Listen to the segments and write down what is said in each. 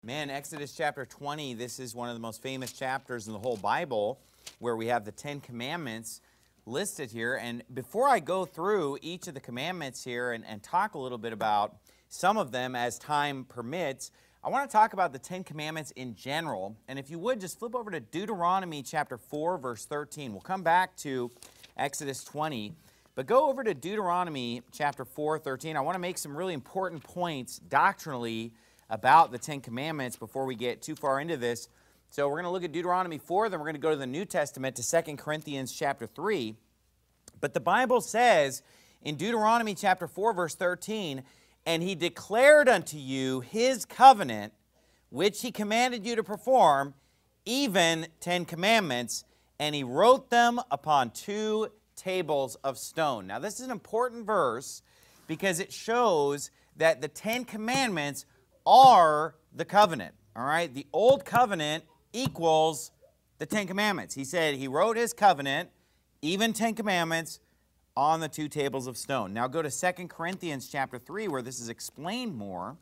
Man, Exodus chapter 20, this is one of the most famous chapters in the whole Bible where we have the Ten Commandments listed here. And before I go through each of the commandments here and talk a little bit about some of them as time permits, I want to talk about the Ten Commandments in general. And if you would, just flip over to Deuteronomy chapter 4, verse 13. We'll come back to Exodus 20, but go over to Deuteronomy chapter 4, 13. I want to make some really important points doctrinally about the Ten Commandments before we get too far into this. So we're going to look at Deuteronomy 4, then we're going to go to the New Testament to 2 Corinthians chapter 3. But the Bible says in Deuteronomy chapter 4, verse 13, "And he declared unto you his covenant, which he commanded you to perform, even 10 commandments, and he wrote them upon 2 tables of stone." Now this is an important verse because it shows that the 10 commandments are the covenant, all right? The old covenant equals the 10 commandments. He said he wrote his covenant, even 10 commandments, on the 2 tables of stone. Now go to 2 Corinthians chapter 3 where this is explained more.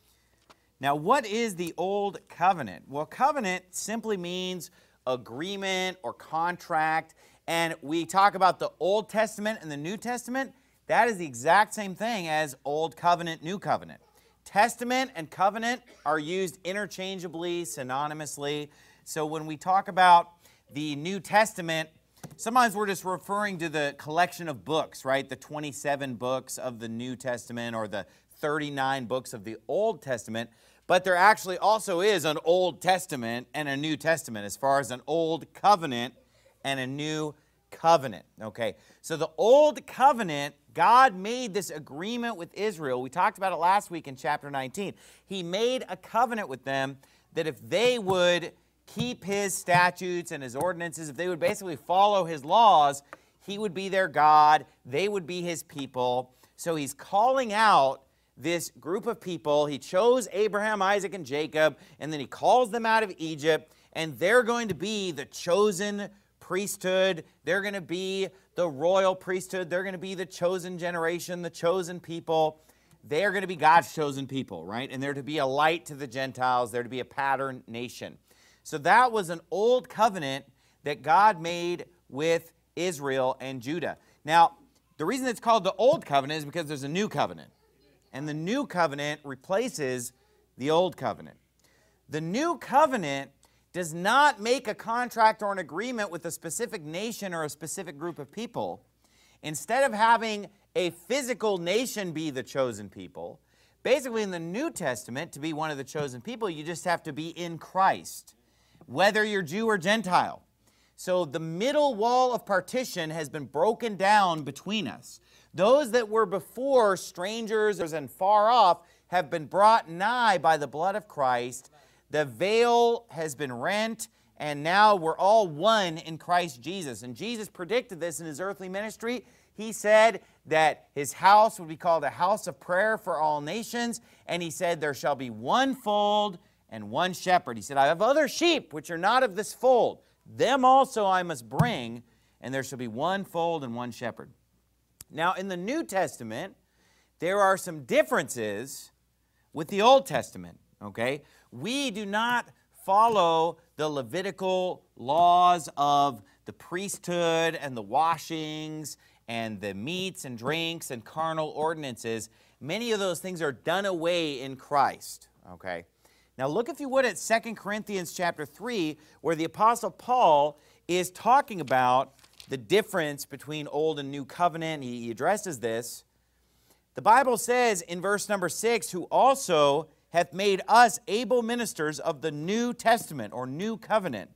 Now what is the old covenant? Well, covenant simply means agreement or contract, and we talk about the Old Testament and the New Testament. That is the exact same thing as Old Covenant, New Covenant. Testament and covenant are used interchangeably, synonymously. So when we talk about the New Testament, sometimes we're just referring to the collection of books, right? The 27 books of the New Testament or the 39 books of the Old Testament. But there actually also is an Old Testament and a New Testament as far as an Old Covenant and a New Covenant. Okay, so the Old Covenant, God made this agreement with Israel. We talked about it last week in chapter 19. He made a covenant with them that if they would keep his statutes and his ordinances, if they would basically follow his laws, he would be their God, they would be his people. So he's calling out this group of people. He chose Abraham, Isaac, and Jacob, and then he calls them out of Egypt, and they're going to be the chosen priesthood. They're going to be the royal priesthood. They're going to be the chosen generation, the chosen people. They're going to be God's chosen people, right? And they're to be a light to the Gentiles. They're to be a pattern nation. So that was an old covenant that God made with Israel and Judah. Now, the reason it's called the old covenant is because there's a new covenant. And the new covenant replaces the old covenant. The new covenant does not make a contract or an agreement with a specific nation or a specific group of people. Instead of having a physical nation be the chosen people, basically in the New Testament, to be one of the chosen people, you just have to be in Christ, whether you're Jew or Gentile. So the middle wall of partition has been broken down between us. Those that were before strangers and far off have been brought nigh by the blood of Christ. The veil has been rent, and now we're all one in Christ Jesus. And Jesus predicted this in his earthly ministry. He said that his house would be called a house of prayer for all nations, and he said there shall be one fold and one shepherd. He said, I have other sheep which are not of this fold. Them also I must bring, and there shall be one fold and one shepherd. Now, in the New Testament, there are some differences with the Old Testament, okay? We do not follow the Levitical laws of the priesthood and the washings and the meats and drinks and carnal ordinances. Many of those things are done away in Christ, okay? Now look, if you would, at 2 Corinthians chapter 3, where the Apostle Paul is talking about the difference between Old and New Covenant. He addresses this. The Bible says in verse number 6, who also hath made us able ministers of the New Testament, or New Covenant,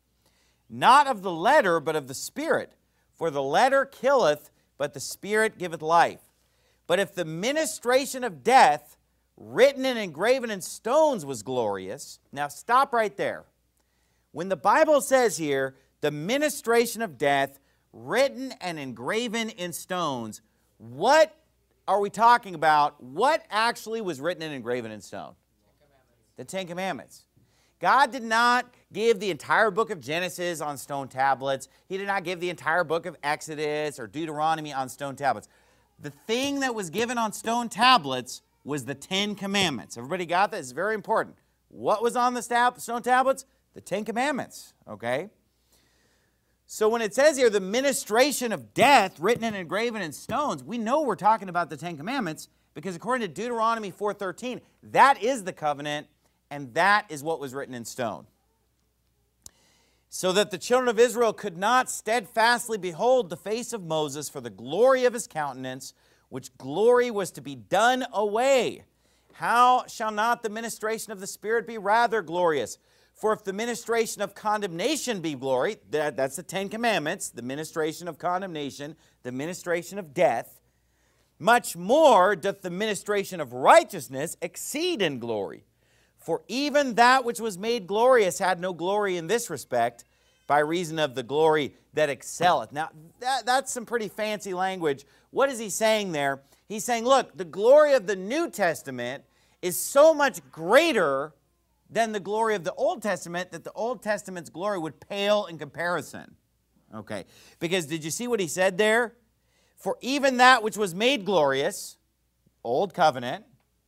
not of the letter, but of the Spirit. For the letter killeth, but the Spirit giveth life. But if the ministration of death, written and engraven in stones, was glorious. Now stop right there. When the Bible says here, the ministration of death, written and engraven in stones, what are we talking about? What actually was written and engraven in stone? The Ten Commandments. God did not give the entire book of Genesis on stone tablets. He did not give the entire book of Exodus or Deuteronomy on stone tablets. The thing that was given on stone tablets was the 10 Commandments. Everybody got that? It's very important. What was on the stone tablets? The Ten Commandments, okay? So when it says here, the ministration of death written and engraven in stones, we know we're talking about the Ten Commandments because according to Deuteronomy 4:13, that is the covenant and that is what was written in stone. So that the children of Israel could not steadfastly behold the face of Moses for the glory of his countenance, which glory was to be done away. How shall not the ministration of the Spirit be rather glorious? For if the ministration of condemnation be glory, that's the Ten Commandments, the ministration of condemnation, the ministration of death, much more doth the ministration of righteousness exceed in glory. For even that which was made glorious had no glory in this respect, by reason of the glory that excelleth. Now, that's some pretty fancy language. What is he saying there? He's saying, look, the glory of the New Testament is so much greater than the glory of the Old Testament that the Old Testament's glory would pale in comparison. Okay, because did you see what he said there? For even that which was made glorious, Old Covenant,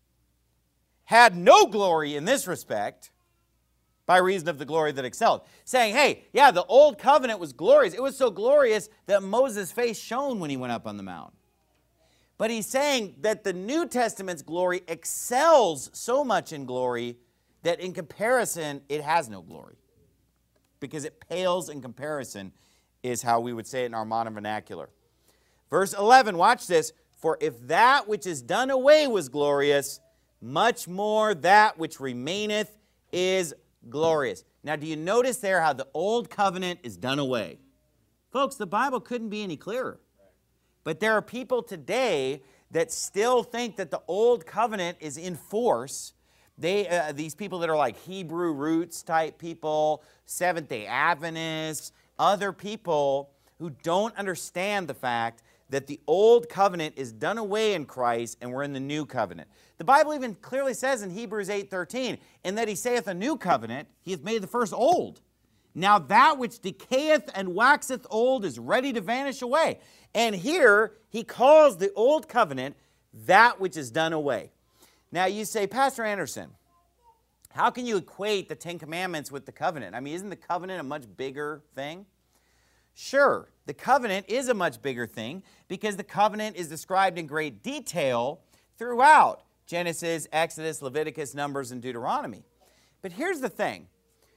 had no glory in this respect, by reason of the glory that excelled. Saying, hey, yeah, the Old Covenant was glorious. It was so glorious that Moses' face shone when he went up on the mount. But he's saying that the New Testament's glory excels so much in glory that in comparison, it has no glory. Because it pales in comparison is how we would say it in our modern vernacular. Verse 11, watch this. For if that which is done away was glorious, much more that which remaineth is glorious. Now, do you notice there how the Old Covenant is done away? Folks, the Bible couldn't be any clearer. But there are people today that still think that the Old Covenant is in force. These people that are like Hebrew roots type people, Seventh-day Adventists, other people who don't understand the fact that the Old Covenant is done away in Christ and we're in the New Covenant. The Bible even clearly says in Hebrews 8:13, in that he saith a new covenant, he hath made the first old. Now that which decayeth and waxeth old is ready to vanish away. And here he calls the Old Covenant that which is done away. Now you say, Pastor Anderson, how can you equate the Ten Commandments with the covenant? I mean, isn't the covenant a much bigger thing? Sure, the covenant is a much bigger thing because the covenant is described in great detail throughout Genesis, Exodus, Leviticus, Numbers, and Deuteronomy. But here's the thing.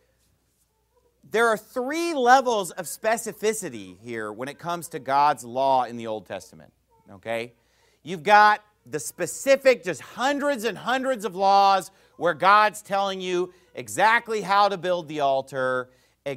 There are three levels of specificity here when it comes to God's law in the Old Testament, okay? You've got the specific, just hundreds and hundreds of laws where God's telling you exactly how to build the altar,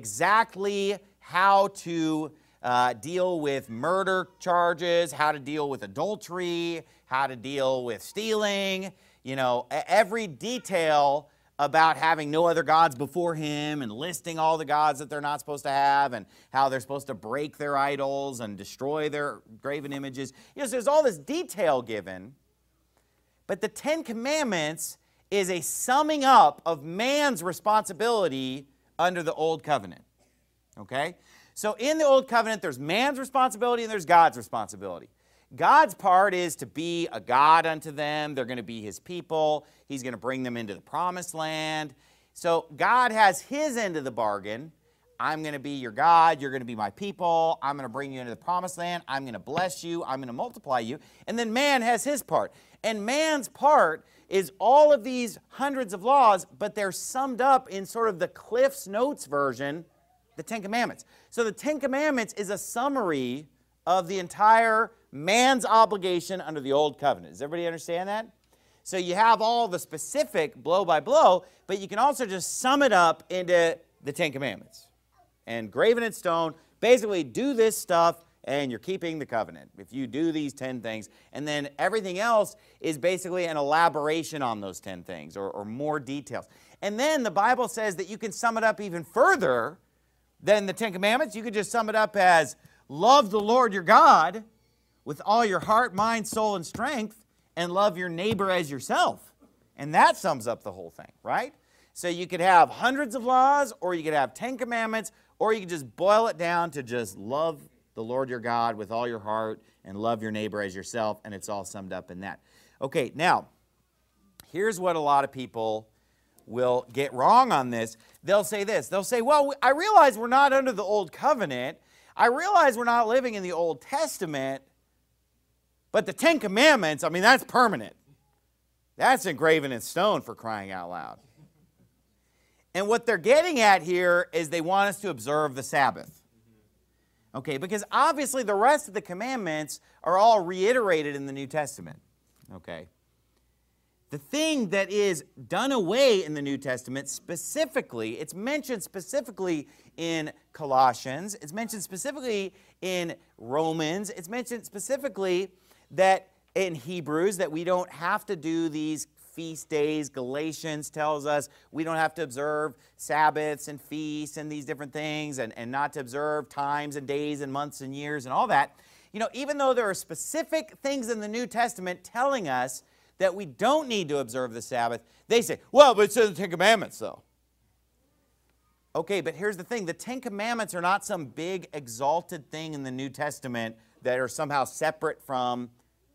exactly how to deal with murder charges, how to deal with adultery, how to deal with stealing, you know, every detail about having no other gods before him and listing all the gods that they're not supposed to have and how they're supposed to break their idols and destroy their graven images. You know, so there's all this detail given, but the Ten Commandments is a summing up of man's responsibility under the Old Covenant, okay? So in the Old Covenant, there's man's responsibility and there's God's responsibility. God's part is to be a God unto them. They're going to be his people. He's going to bring them into the promised land. So God has his end of the bargain. I'm going to be your God. You're going to be my people. I'm going to bring you into the promised land. I'm going to bless you. I'm going to multiply you. And then man has his part. And man's part is all of these hundreds of laws, but they're summed up in sort of the Cliff's Notes version, the Ten Commandments. So the Ten Commandments is a summary of the entire man's obligation under the Old Covenant. Does everybody understand that? So you have all the specific blow by blow, but you can also just sum it up into the Ten Commandments. And graven in stone, basically do this stuff and you're keeping the covenant. If you do these 10 things, and then everything else is basically an elaboration on those 10 things or more details. And then the Bible says that you can sum it up even further than the Ten Commandments. You could just sum it up as love the Lord your God with all your heart, mind, soul, and strength, and love your neighbor as yourself. And that sums up the whole thing, right? So you could have hundreds of laws, or you could have 10 commandments, or you could just boil it down to just love the Lord your God with all your heart and love your neighbor as yourself, and it's all summed up in that. Okay, now, here's what a lot of people will get wrong on this. They'll say this. They'll say, well, I realize we're not under the old covenant. I realize we're not living in the Old Testament. But the Ten Commandments, I mean, that's permanent. That's engraven in stone, for crying out loud. And what they're getting at here is they want us to observe the Sabbath. Okay, because obviously the rest of the commandments are all reiterated in the New Testament. Okay. The thing that is done away in the New Testament specifically, it's mentioned specifically in Colossians, it's mentioned specifically in Romans, it's mentioned specifically that in Hebrews that we don't have to do these feast days. Galatians tells us we don't have to observe Sabbaths and feasts and these different things and not to observe times and days and months and years and all that. You know, even though there are specific things in the New Testament telling us that we don't need to observe the Sabbath, they say, well, but it's in the Ten Commandments, though. Okay, but here's the thing. The Ten Commandments are not some big exalted thing in the New Testament that are somehow separate from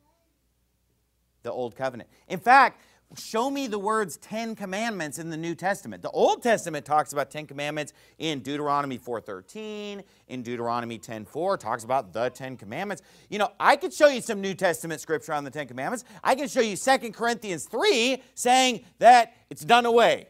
the Old Covenant. In fact, show me the words Ten Commandments in the New Testament. The Old Testament talks about Ten Commandments in Deuteronomy 4:13, in Deuteronomy 10:4, talks about the Ten Commandments. You know, I could show you some New Testament scripture on the Ten Commandments. I can show you 2 Corinthians 3 saying that it's done away.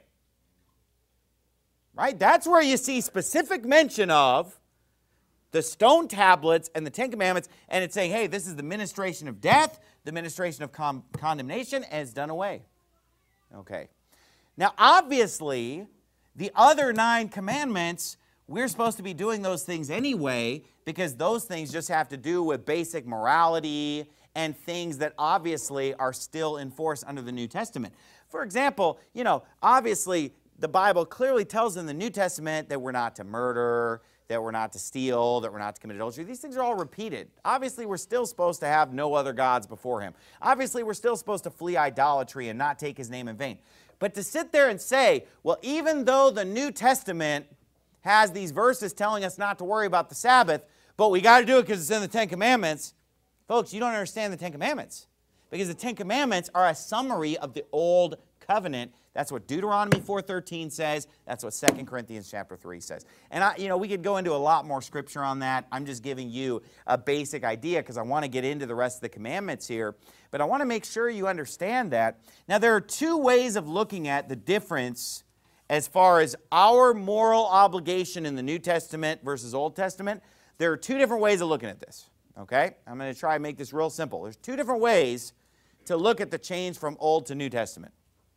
Right? That's where you see specific mention of the stone tablets and the Ten Commandments, and it's saying, hey, this is the ministration of death, the ministration of condemnation, and it's done away. Okay. Now, obviously, the other 9 commandments, we're supposed to be doing those things anyway, because those things just have to do with basic morality and things that obviously are still in force under the New Testament. For example, you know, obviously, the Bible clearly tells in the New Testament that we're not to murder, that we're not to steal, that we're not to commit adultery. These things are all repeated. Obviously, we're still supposed to have no other gods before him. Obviously, we're still supposed to flee idolatry and not take his name in vain. But to sit there and say, well, even though the New Testament has these verses telling us not to worry about the Sabbath, but we got to do it because it's in the Ten Commandments, folks, you don't understand the Ten Commandments. Because the Ten Commandments are a summary of the Old Covenant. That's what Deuteronomy 4:13 says. That's what 2 Corinthians chapter 3 says. And we could go into a lot more scripture on that. I'm just giving you a basic idea because I want to get into the rest of the commandments here. But I want to make sure you understand that. Now, there are 2 ways of looking at the difference as far as our moral obligation in the New Testament versus Old Testament. There are 2 different ways of looking at this. Okay? I'm going to try and make this real simple. There's 2 different ways to look at the change from Old to New Testament.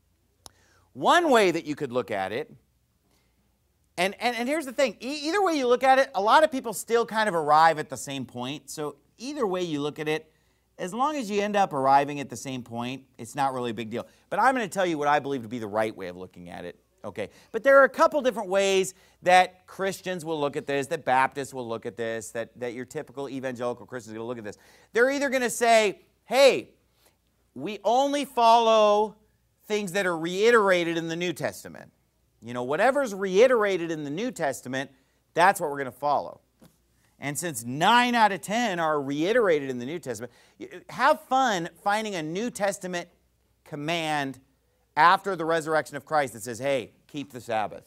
One way that you could look at it, and here's the thing, either way you look at it, a lot of people still kind of arrive at the same point. So either way you look at it, as long as you end up arriving at the same point, it's not really a big deal. But I'm going to tell you what I believe to be the right way of looking at it. Okay, but there are a couple different ways that Christians will look at this, that Baptists will look at this, that your typical evangelical Christians are going to look at this. They're either going to say, hey, we only follow things that are reiterated in the New Testament. You know, whatever's reiterated in the New Testament, that's what we're going to follow. And since 9 out of 10 are reiterated in the New Testament, have fun finding a New Testament command after the resurrection of Christ that says, hey, keep the Sabbath.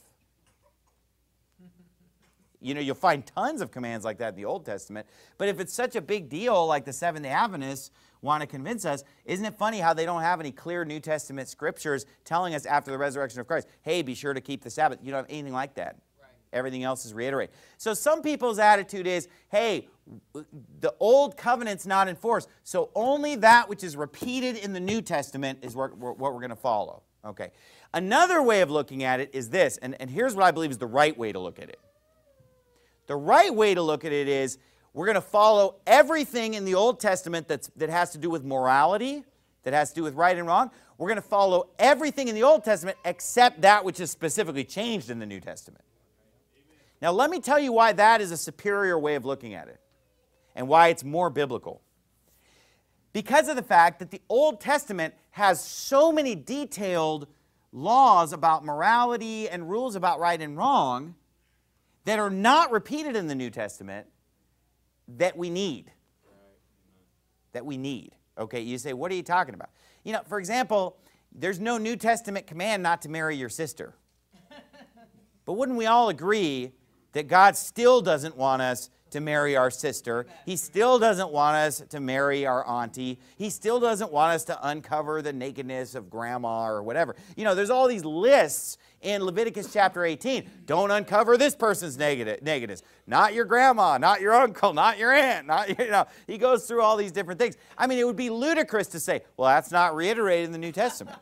You know, you'll find tons of commands like that in the Old Testament. But if it's such a big deal like the Seventh-day Adventists want to convince us, isn't it funny how they don't have any clear New Testament scriptures telling us after the resurrection of Christ, hey, be sure to keep the Sabbath? You don't have anything like that. Right. Everything else is reiterated. So some people's attitude is, hey, the Old Covenant's not enforced, so only that which is repeated in the New Testament is what we're going to follow. Okay. Another way of looking at it is this, and here's what I believe is the right way to look at it. The right way to look at it is we're going to follow everything in the Old Testament that has to do with morality, that has to do with right and wrong. We're going to follow everything in the Old Testament except that which is specifically changed in the New Testament. Now, let me tell you why that is a superior way of looking at it and why it's more biblical. Because of the fact that the Old Testament has so many detailed laws about morality and rules about right and wrong that are not repeated in the New Testament that we need. That we need. Okay, you say, what are you talking about? You know, for example, there's no New Testament command not to marry your sister. But wouldn't we all agree that God still doesn't want us to marry our sister? He still doesn't want us to marry our auntie. He still doesn't want us to uncover the nakedness of grandma or whatever. You know, there's all these lists in Leviticus chapter 18. Don't uncover this person's nakedness. Not your grandma, not your uncle, not your aunt. He goes through all these different things. I mean, it would be ludicrous to say, well, that's not reiterated in the New Testament.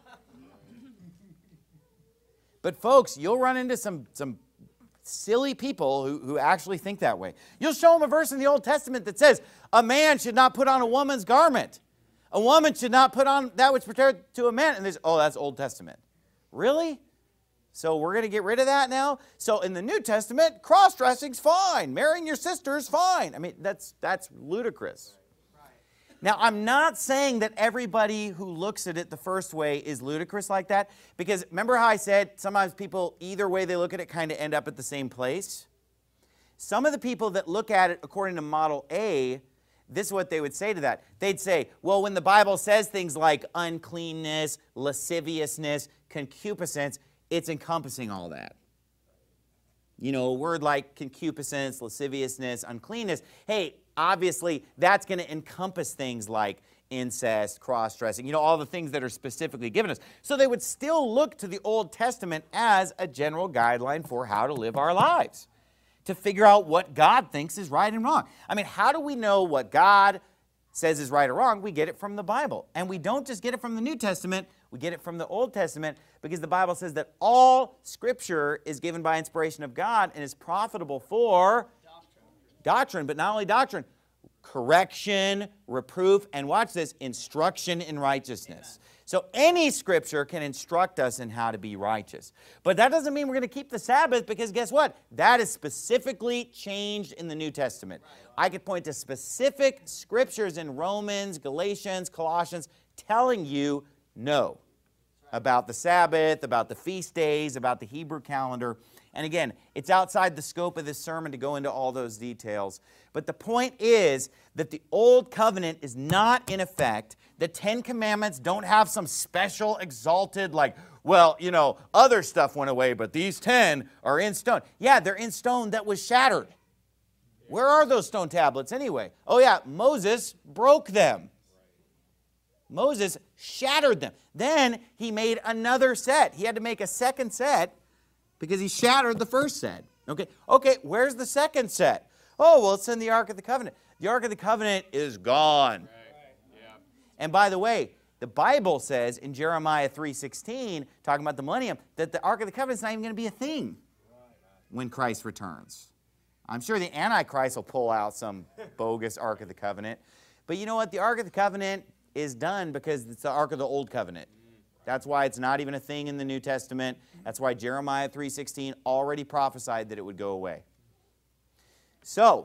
But folks, you'll run into some silly people who actually think that way. You'll show them a verse in the Old Testament that says, a man should not put on a woman's garment. A woman should not put on that which pertains to a man. And there's, oh, that's Old Testament. Really? So we're going to get rid of that now? So in the New Testament, cross-dressing's fine. Marrying your sister is fine. I mean, that's ludicrous. Now, I'm not saying that everybody who looks at it the first way is ludicrous like that, because remember how I said sometimes people, either way they look at it, kind of end up at the same place? Some of the people that look at it according to Model A, this is what they would say to that. They'd say, well, when the Bible says things like uncleanness, lasciviousness, concupiscence, it's encompassing all that. You know, a word like concupiscence, lasciviousness, uncleanness, hey, obviously, that's going to encompass things like incest, cross-dressing, you know, all the things that are specifically given us. So they would still look to the Old Testament as a general guideline for how to live our lives, to figure out what God thinks is right and wrong. I mean, how do we know what God says is right or wrong? We get it from the Bible. And we don't just get it from the New Testament, we get it from the Old Testament, because the Bible says that all Scripture is given by inspiration of God and is profitable for doctrine, but not only doctrine, correction, reproof, and watch this, instruction in righteousness. Amen. So any Scripture can instruct us in how to be righteous. But that doesn't mean we're going to keep the Sabbath, because guess what? That is specifically changed in the New Testament. Right. I could point to specific Scriptures in Romans, Galatians, Colossians, telling you no about the Sabbath, about the feast days, about the Hebrew calendar. And again, it's outside the scope of this sermon to go into all those details. But the point is that the Old Covenant is not in effect. The Ten Commandments don't have some special exalted, like, well, you know, other stuff went away, but these 10 are in stone. Yeah, they're in stone that was shattered. Where are those stone tablets anyway? Oh yeah, Moses broke them. Moses shattered them. Then he made another set. He had to make a second set because he shattered the first set. Okay, where's the second set? Oh, well, it's in the Ark of the Covenant. The Ark of the Covenant is gone. Right. Yeah. And by the way, the Bible says in Jeremiah 3:16, talking about the millennium, that the Ark of the Covenant is not even going to be a thing when Christ returns. I'm sure the Antichrist will pull out some bogus Ark of the Covenant. But you know what? The Ark of the Covenant is done because it's the Ark of the Old Covenant. That's why it's not even a thing in the New Testament. That's why Jeremiah 3:16 already prophesied that it would go away. So,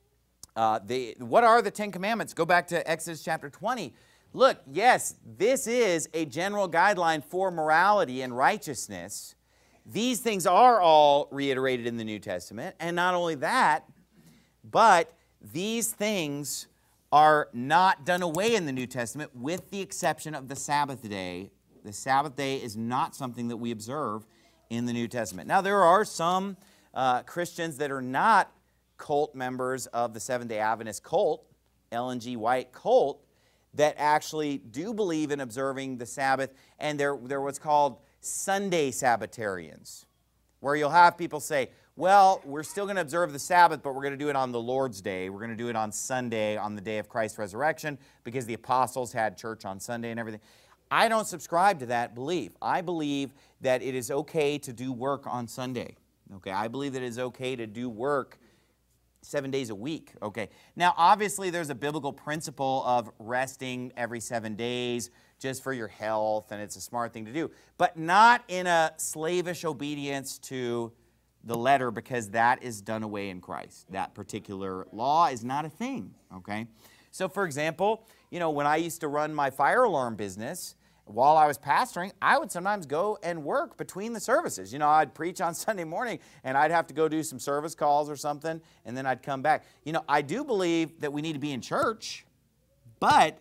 what are the Ten Commandments? Go back to Exodus chapter 20. Look, yes, this is a general guideline for morality and righteousness. These things are all reiterated in the New Testament. And not only that, but these things are not done away in the New Testament with the exception of the Sabbath day. The Sabbath day is not something that we observe in the New Testament. Now, there are some Christians that are not cult members of the Seventh-day Adventist cult, Ellen G. White cult, that actually do believe in observing the Sabbath, and they're what's called Sunday Sabbatarians, where you'll have people say, well, we're still going to observe the Sabbath, but we're going to do it on the Lord's Day. We're going to do it on Sunday, on the day of Christ's resurrection, because the apostles had church on Sunday and everything. I don't subscribe to that belief. I believe that it is okay to do work on Sunday. Okay, I believe that it is okay to do work 7 days a week. Okay, now obviously there's a biblical principle of resting every 7 days just for your health, and it's a smart thing to do, but not in a slavish obedience to the letter, because that is done away in Christ. That particular law is not a thing. Okay, so for example, you know, when I used to run my fire alarm business, while I was pastoring, I would sometimes go and work between the services. You know, I'd preach on Sunday morning, and I'd have to go do some service calls or something, and then I'd come back. You know, I do believe that we need to be in church, but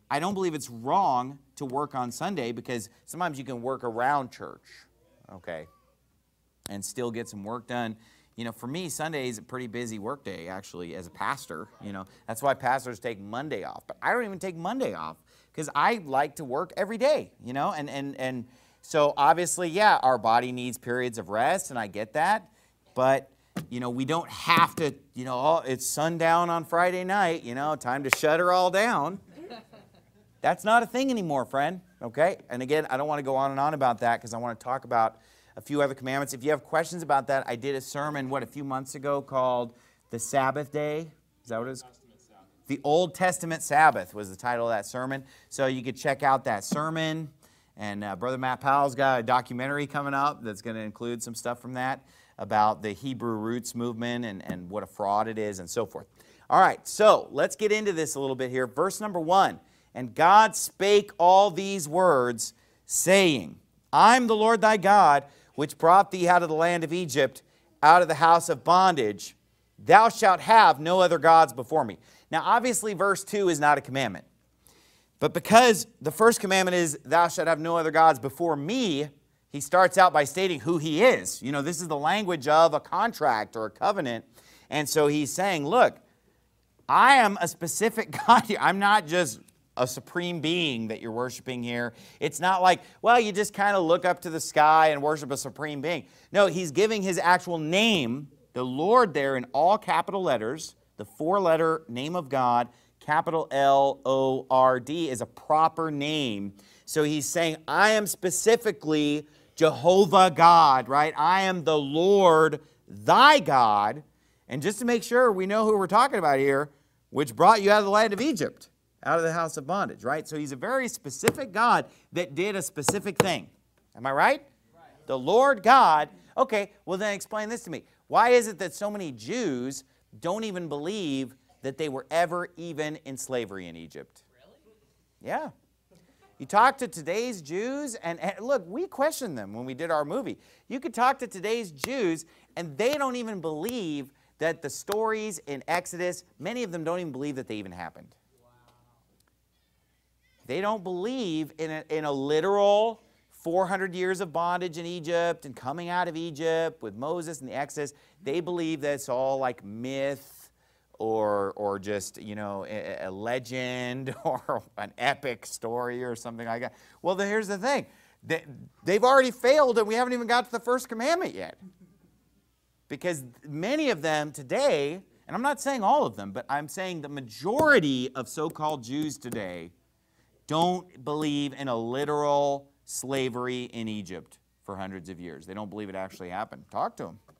I don't believe it's wrong to work on Sunday because sometimes you can work around church, okay, and still get some work done. You know, for me, Sunday is a pretty busy work day, actually, as a pastor. You know, that's why pastors take Monday off. But I don't even take Monday off because I like to work every day, you know. And so, obviously, yeah, our body needs periods of rest, and I get that. But, you know, we don't have to, you know, oh, it's sundown on Friday night, you know, time to shut her all down. That's not a thing anymore, friend, okay? And again, I don't want to go on and on about that because I want to talk about a few other commandments. If you have questions about that, I did a sermon, a few months ago called The Sabbath Day. Is that what it is? The Old Testament Sabbath was the title of that sermon. So you could check out that sermon. And Brother Matt Powell's got a documentary coming up that's going to include some stuff from that about the Hebrew roots movement and what a fraud it is and so forth. All right, so let's get into this a little bit here. Verse number 1. And God spake all these words, saying, I'm the Lord thy God, which brought thee out of the land of Egypt, out of the house of bondage. Thou shalt have no other gods before me. Now, obviously, verse 2 is not a commandment. But because the first commandment is, thou shalt have no other gods before me, he starts out by stating who he is. You know, this is the language of a contract or a covenant. And so he's saying, look, I am a specific God here. I'm not just a supreme being that you're worshiping here. It's not like, well, you just kind of look up to the sky and worship a supreme being. No, he's giving his actual name, the Lord there in all capital letters, the 4-letter name of God, capital L-O-R-D is a proper name. So he's saying, I am specifically Jehovah God, right? I am the Lord thy God. And just to make sure we know who we're talking about here, which brought you out of the land of Egypt, out of the house of bondage, right? So he's a very specific God that did a specific thing. Am I right? The Lord God. Okay, well then explain this to me. Why is it that so many Jews don't even believe that they were ever even in slavery in Egypt? Really? Yeah. You talk to today's Jews, and look, we questioned them when we did our movie. You could talk to today's Jews, and they don't even believe that the stories in Exodus, many of them don't even believe that they even happened. They don't believe in a literal 400 years of bondage in Egypt and coming out of Egypt with Moses and the Exodus. They believe that it's all like myth or just, you know, a legend or an epic story or something like that. Well, here's the thing. They've already failed and we haven't even got to the first commandment yet. Because many of them today, and I'm not saying all of them, but I'm saying the majority of so-called Jews today don't believe in a literal slavery in Egypt for hundreds of years. They don't believe it actually happened. Talk to them.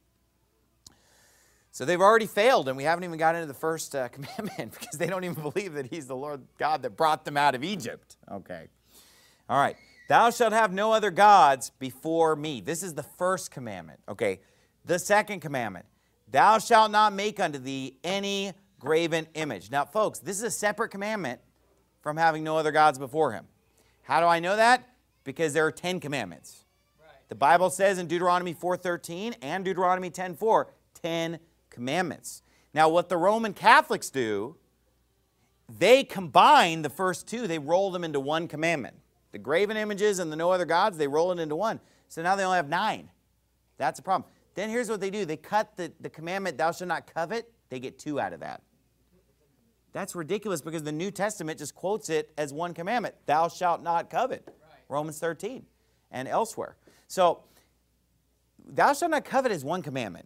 So they've already failed, and we haven't even got into the first commandment because they don't even believe that he's the Lord God that brought them out of Egypt. Okay. All right. Thou shalt have no other gods before me. This is the first commandment. Okay. The second commandment. Thou shalt not make unto thee any graven image. Now, folks, this is a separate commandment from having no other gods before him. How do I know that? Because there are 10 commandments. Right. The Bible says in Deuteronomy 4:13 and Deuteronomy 10:4, 10 commandments. Now, what the Roman Catholics do, they combine the first two. They roll them into one commandment. The graven images and the no other gods, they roll it into one. So now they only have 9. That's a problem. Then here's what they do. They cut the commandment, thou shalt not covet. They get 2 out of that. That's ridiculous because the New Testament just quotes it as one commandment. Thou shalt not covet. Right. Romans 13 and elsewhere. So, thou shalt not covet is one commandment.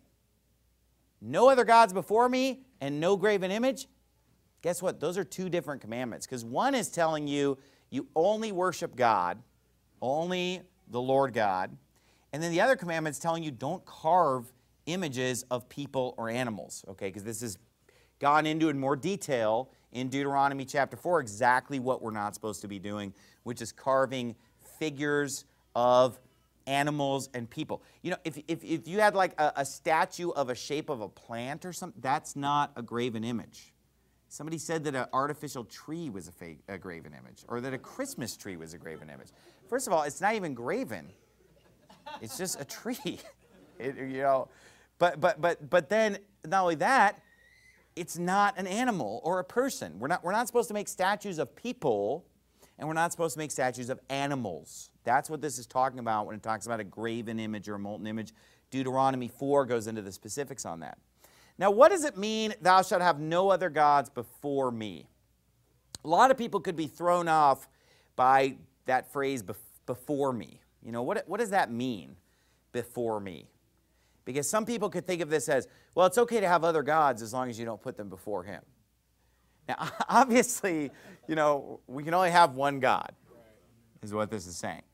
No other gods before me and no graven image. Guess what? Those are 2 different commandments because one is telling you, you only worship God, only the Lord God. And then the other commandment is telling you don't carve images of people or animals. Okay, because this is gone into in more detail in Deuteronomy chapter 4, exactly what we're not supposed to be doing, which is carving figures of animals and people. You know, if you had like a statue of a shape of a plant or something, that's not a graven image. Somebody said that an artificial tree was a graven image, or that a Christmas tree was a graven image. First of all, it's not even graven. It's just a tree. You know, but then not only that, it's not an animal or a person. We're not supposed to make statues of people And we're not supposed to make statues of animals. That's what this is talking about when it talks about a graven image or a molten image. Deuteronomy 4 goes into the specifics on that. Now, what does it mean, thou shalt have no other gods before me? A lot of people could be thrown off by that phrase, before me. You know, what does that mean, before me? Because some people could think of this as, well, it's okay to have other gods as long as you don't put them before him. Now, obviously, you know, we can only have one God, is what this is saying.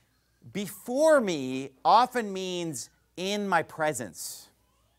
Before me often means in my presence.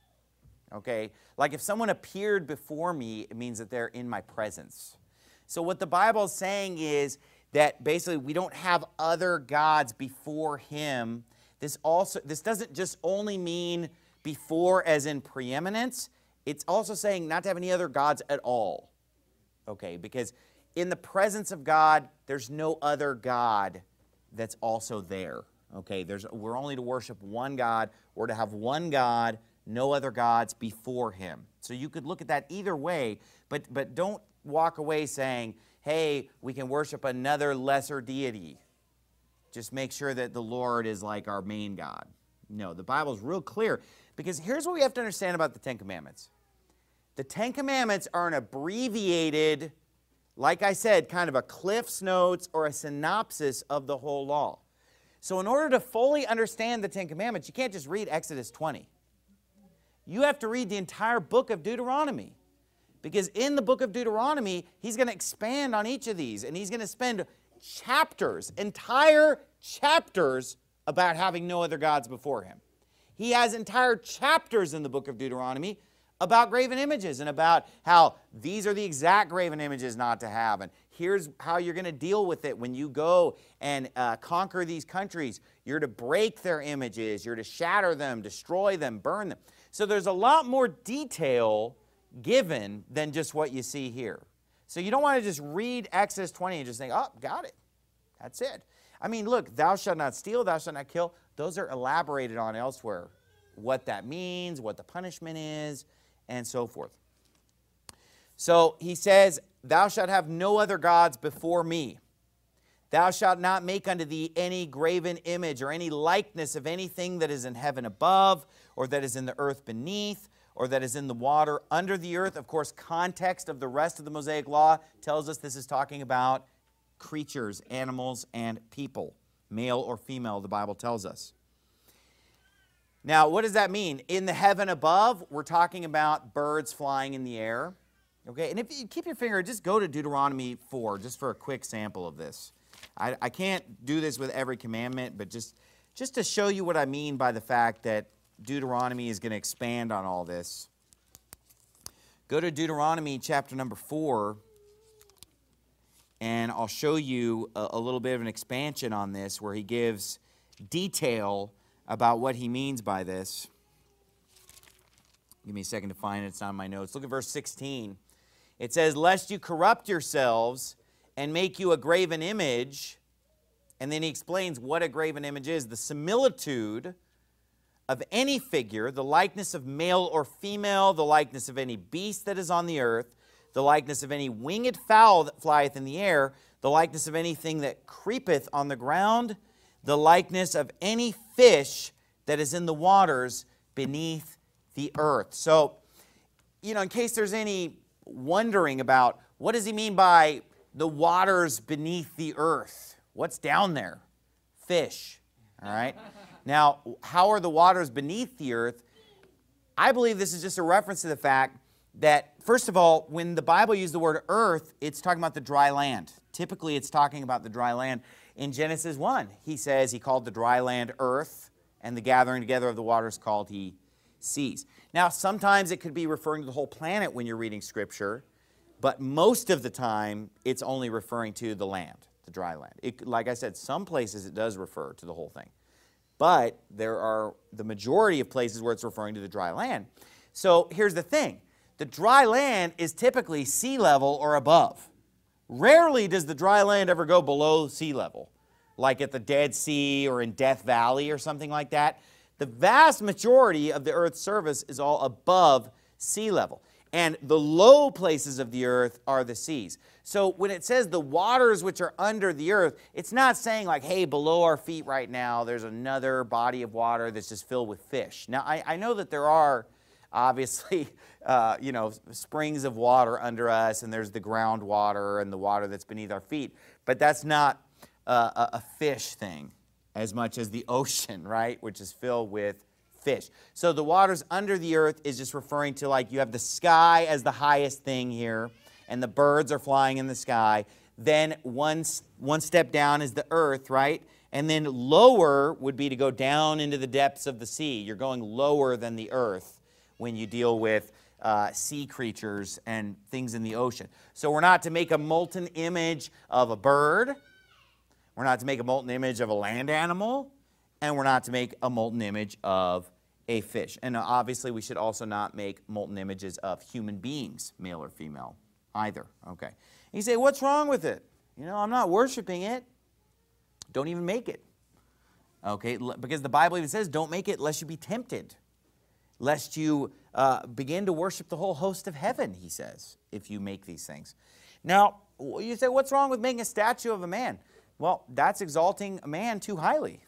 Okay? Like if someone appeared before me, it means that they're in my presence. So what the Bible is saying is that basically we don't have other gods before him. This doesn't just only mean before as in preeminence. It's also saying not to have any other gods at all. Okay, because in the presence of God, there's no other God that's also there. Okay, we're only to worship one God. We're to have one God, no other gods before him. So you could look at that either way, but don't walk away saying, hey, we can worship another lesser deity. Just make sure that the Lord is like our main God. No, the Bible is real clear, because here's what we have to understand about the Ten Commandments. The Ten Commandments are an abbreviated, like I said, kind of a Cliff's Notes or a synopsis of the whole law. So in order to fully understand the Ten Commandments, you can't just read Exodus 20. You have to read the entire book of Deuteronomy. Because in the book of Deuteronomy, he's going to expand on each of these, and he's going to spend chapters, entire chapters, about having no other gods before him. He has entire chapters in the book of Deuteronomy about graven images and about how these are the exact graven images not to have, and here's how you're going to deal with it when you go and conquer these countries. You're to break their images, you're to shatter them, destroy them, burn them. So there's a lot more detail given than just what you see here. So you don't want to just read Exodus 20 and just think, oh, got it. That's it. I mean, look, thou shalt not steal, thou shalt not kill. Those are elaborated on elsewhere. What that means, what the punishment is, and so forth. So he says, thou shalt have no other gods before me. Thou shalt not make unto thee any graven image or any likeness of anything that is in heaven above, or that is in the earth beneath, or that is in the water under the earth. Of course, context of the rest of the Mosaic Law tells us this is talking about creatures, animals, and people. Male or female, the Bible tells us. Now, what does that mean? In the heaven above, we're talking about birds flying in the air. Okay, and if you keep your finger, just go to Deuteronomy 4, just for a quick sample of this. I can't do this with every commandment, but just to show you what I mean by the fact that Deuteronomy is going to expand on all this. Go to Deuteronomy chapter number 4, and I'll show you a little bit of an expansion on this where he gives detail about what he means by this. Give me a second to find it. It's not in my notes. Look at verse 16. It says, lest you corrupt yourselves and make you a graven image. And then he explains what a graven image is. The similitude of any figure, the likeness of male or female, the likeness of any beast that is on the earth, the likeness of any winged fowl that flieth in the air, the likeness of anything that creepeth on the ground, the likeness of any fish that is in the waters beneath the earth. So, you know, in case there's any wondering about what does he mean by the waters beneath the earth? What's down there? Fish, all right? Now, how are the waters beneath the earth? I believe this is just a reference to the fact that, first of all, when the Bible uses the word earth, it's talking about the dry land. Typically, it's talking about the dry land. In Genesis 1, he says he called the dry land earth, and the gathering together of the waters called he seas. Now, sometimes it could be referring to the whole planet when you're reading Scripture, but most of the time, it's only referring to the land, the dry land. Like I said, some places it does refer to the whole thing. But there are the majority of places where it's referring to the dry land. So here's the thing. The dry land is typically sea level or above. Rarely does the dry land ever go below sea level, like at the Dead Sea or in Death Valley or something like that. The vast majority of the earth's surface is all above sea level. And the low places of the earth are the seas. So when it says the waters which are under the earth, it's not saying like, hey, below our feet right now, there's another body of water that's just filled with fish. Now, I know that there are obviously, springs of water under us, and there's the groundwater and the water that's beneath our feet. But that's not a fish thing as much as the ocean, right, which is filled with fish. So the waters under the earth is just referring to, like, you have the sky as the highest thing here, and the birds are flying in the sky. Then one step down is the earth, right? And then lower would be to go down into the depths of the sea. You're going lower than the earth when you deal with sea creatures and things in the ocean. So we're not to make a molten image of a bird. We're not to make a molten image of a land animal. And we're not to make a molten image of a fish. And obviously, we should also not make molten images of human beings, male or female, either. Okay. And you say, what's wrong with it? I'm not worshiping it. Don't even make it. Okay, because the Bible even says, don't make it lest you be tempted, lest you begin to worship the whole host of heaven, he says, if you make these things. Now, you say, what's wrong with making a statue of a man? Well, that's exalting a man too highly.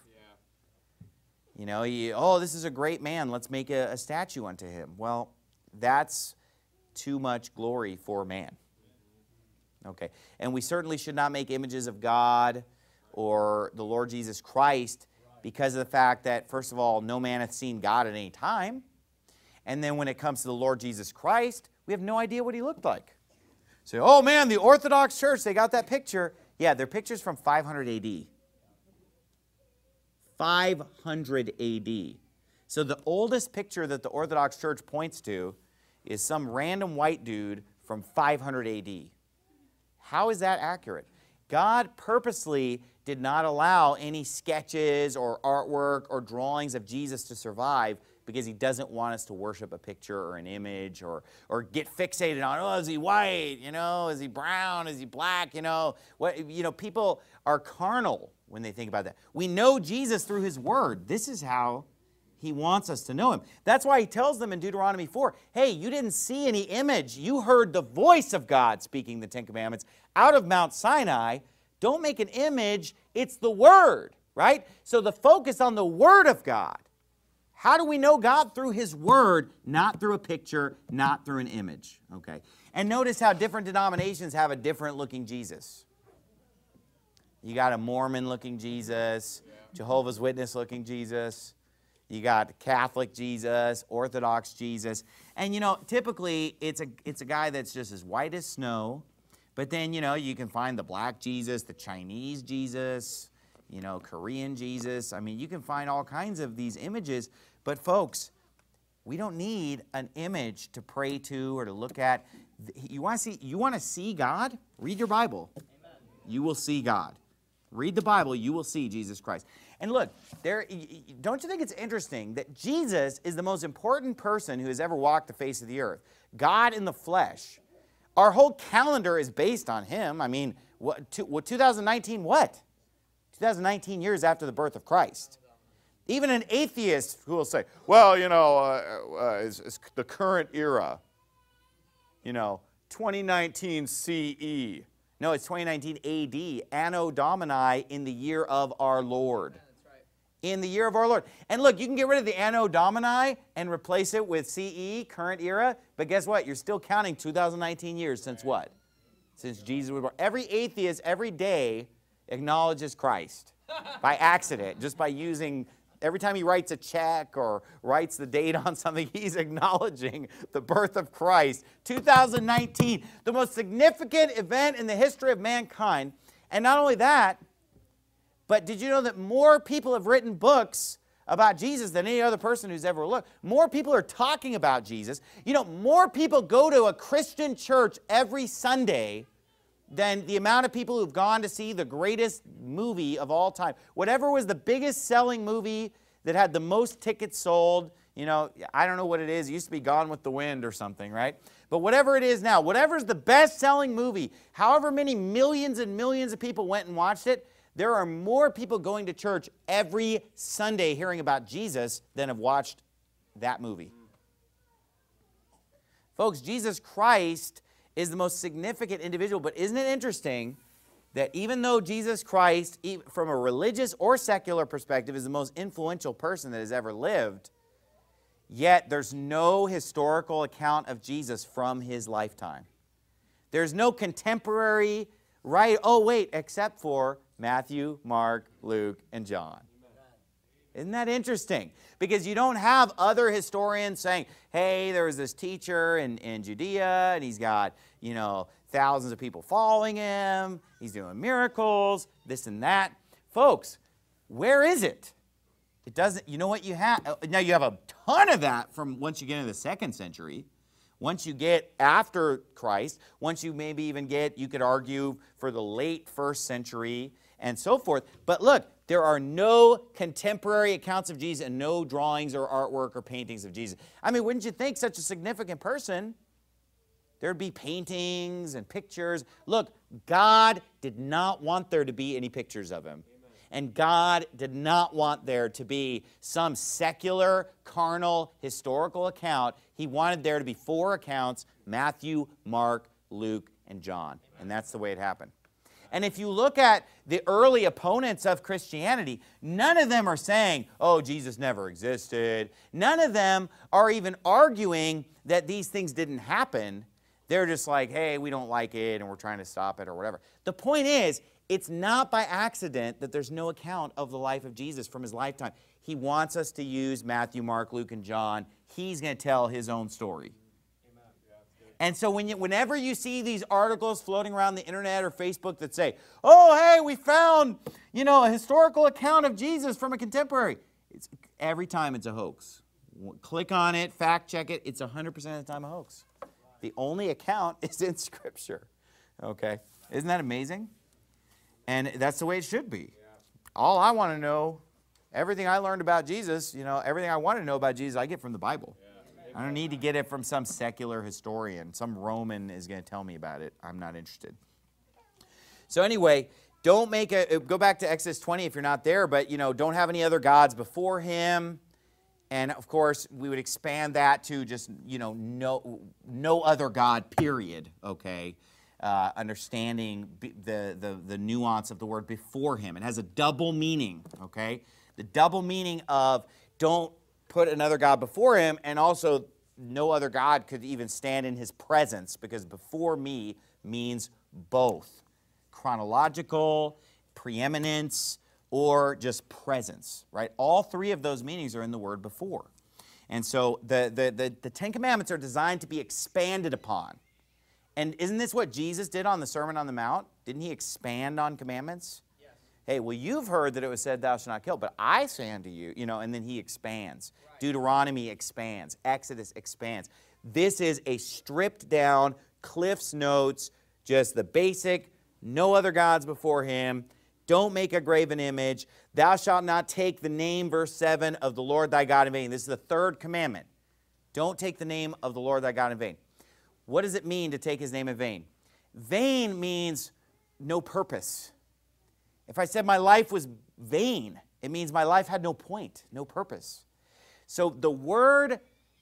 This is a great man, let's make a statue unto him. Well, that's too much glory for man. Okay, and we certainly should not make images of God or the Lord Jesus Christ because of the fact that, first of all, no man hath seen God at any time. And then when it comes to the Lord Jesus Christ, we have no idea what he looked like. So, oh man, the Orthodox Church, they got that picture. Yeah, their picture's from 500 AD. 500 AD. So the oldest picture that the Orthodox Church points to is some random white dude from 500 AD. How is that accurate? God purposely did not allow any sketches or artwork or drawings of Jesus to survive because he doesn't want us to worship a picture or an image or get fixated on, oh, is he white? Is he brown? Is he black? People are carnal when they think about that. We know Jesus through his word. This is how he wants us to know him. That's why he tells them in Deuteronomy 4, hey, you didn't see any image. You heard the voice of God speaking the Ten Commandments out of Mount Sinai. Don't make an image. It's the word, right? So the focus on the word of God. How do we know God? Through his word, not through a picture, not through an image, okay? And notice how different denominations have a different looking Jesus. You got a Mormon-looking Jesus, Jehovah's Witness-looking Jesus. You got Catholic Jesus, Orthodox Jesus. And, typically it's a guy that's just as white as snow. But then, you can find the black Jesus, the Chinese Jesus, Korean Jesus. I mean, you can find all kinds of these images. But, folks, we don't need an image to pray to or to look at. You want to see God? Read your Bible. Amen. You will see God. Read the Bible, you will see Jesus Christ. And look, don't you think it's interesting that Jesus is the most important person who has ever walked the face of the earth? God in the flesh. Our whole calendar is based on him. I mean, 2019 what? 2019 years after the birth of Christ. Even an atheist who will say, well, it's the current era. 2019 CE. No, it's 2019 AD, Anno Domini, in the year of our Lord. Yeah, that's right. In the year of our Lord. And look, you can get rid of the Anno Domini and replace it with CE, current era, but guess what? You're still counting 2019 years since what? Since Jesus was born. Every atheist, every day, acknowledges Christ by accident, just by using... Every time he writes a check or writes the date on something, he's acknowledging the birth of Christ. 2019, the most significant event in the history of mankind. And not only that, but did you know that more people have written books about Jesus than any other person who's ever looked? More people are talking about Jesus. More people go to a Christian church every Sunday than the amount of people who've gone to see the greatest movie of all time. Whatever was the biggest selling movie that had the most tickets sold, I don't know what it is. It used to be Gone with the Wind or something, right? But whatever it is now, whatever's the best-selling movie, however many millions and millions of people went and watched it, there are more people going to church every Sunday hearing about Jesus than have watched that movie. Folks, Jesus Christ is the most significant individual, but isn't it interesting that even though Jesus Christ, from a religious or secular perspective, is the most influential person that has ever lived, yet there's no historical account of Jesus from his lifetime. There's no contemporary, right? Oh, wait, except for Matthew, Mark, Luke, and John. Isn't that interesting? Because you don't have other historians saying, hey, there was this teacher in Judea, and he's got, you know, thousands of people following him. He's doing miracles, this and that. Folks, where is it? It doesn't, you know what you have? Now you have a ton of that from once you get into the 2nd century. Once you get after Christ, once you maybe even get, you could argue, for the late 1st century and so forth. But look, there are no contemporary accounts of Jesus and no drawings or artwork or paintings of Jesus. I mean, wouldn't you think such a significant person, there'd be paintings and pictures? Look, God did not want there to be any pictures of him. And God did not want there to be some secular, carnal, historical account. He wanted there to be 4 accounts: Matthew, Mark, Luke, and John. And that's the way it happened. And if you look at the early opponents of Christianity, none of them are saying, oh, Jesus never existed. None of them are even arguing that these things didn't happen. They're just like, hey, we don't like it and we're trying to stop it or whatever. The point is, it's not by accident that there's no account of the life of Jesus from his lifetime. He wants us to use Matthew, Mark, Luke, and John. He's going to tell his own story. And so whenever you see these articles floating around the internet or Facebook that say, oh, hey, we found, you know, a historical account of Jesus from a contemporary, every time it's a hoax. Click on it, fact check it, it's 100% of the time a hoax. The only account is in Scripture. Okay? Isn't that amazing? And that's the way it should be. All I want to know, everything I learned about Jesus, you know, everything I want to know about Jesus, I get from the Bible. I don't need to get it from some secular historian. Some Roman is going to tell me about it. I'm not interested. So anyway, don't make go back to Exodus 20 if you're not there, but, you know, don't have any other gods before him. And, of course, we would expand that to just, you know, no other God, period, okay? Understanding the nuance of the word before him. It has a double meaning, okay? The double meaning of don't put another God before him, and also no other God could even stand in his presence, because before me means both. Chronological, preeminence, or just presence, right? All 3 of those meanings are in the word before. And so the 10 Commandments are designed to be expanded upon. And isn't this what Jesus did on the Sermon on the Mount? Didn't he expand on commandments? Yes. Hey, well, you've heard that it was said, thou shalt not kill, but I say unto you, you know, and then he expands. Right. Deuteronomy expands. Exodus expands. This is a stripped down, Cliff's Notes, just the basic, no other gods before him. Don't make a graven image. Thou shalt not take the name, verse 7, of the Lord thy God in vain. This is the 3rd commandment. Don't take the name of the Lord thy God in vain. What does it mean to take his name in vain? Vain means no purpose. If I said my life was vain, it means my life had no point, no purpose. So the word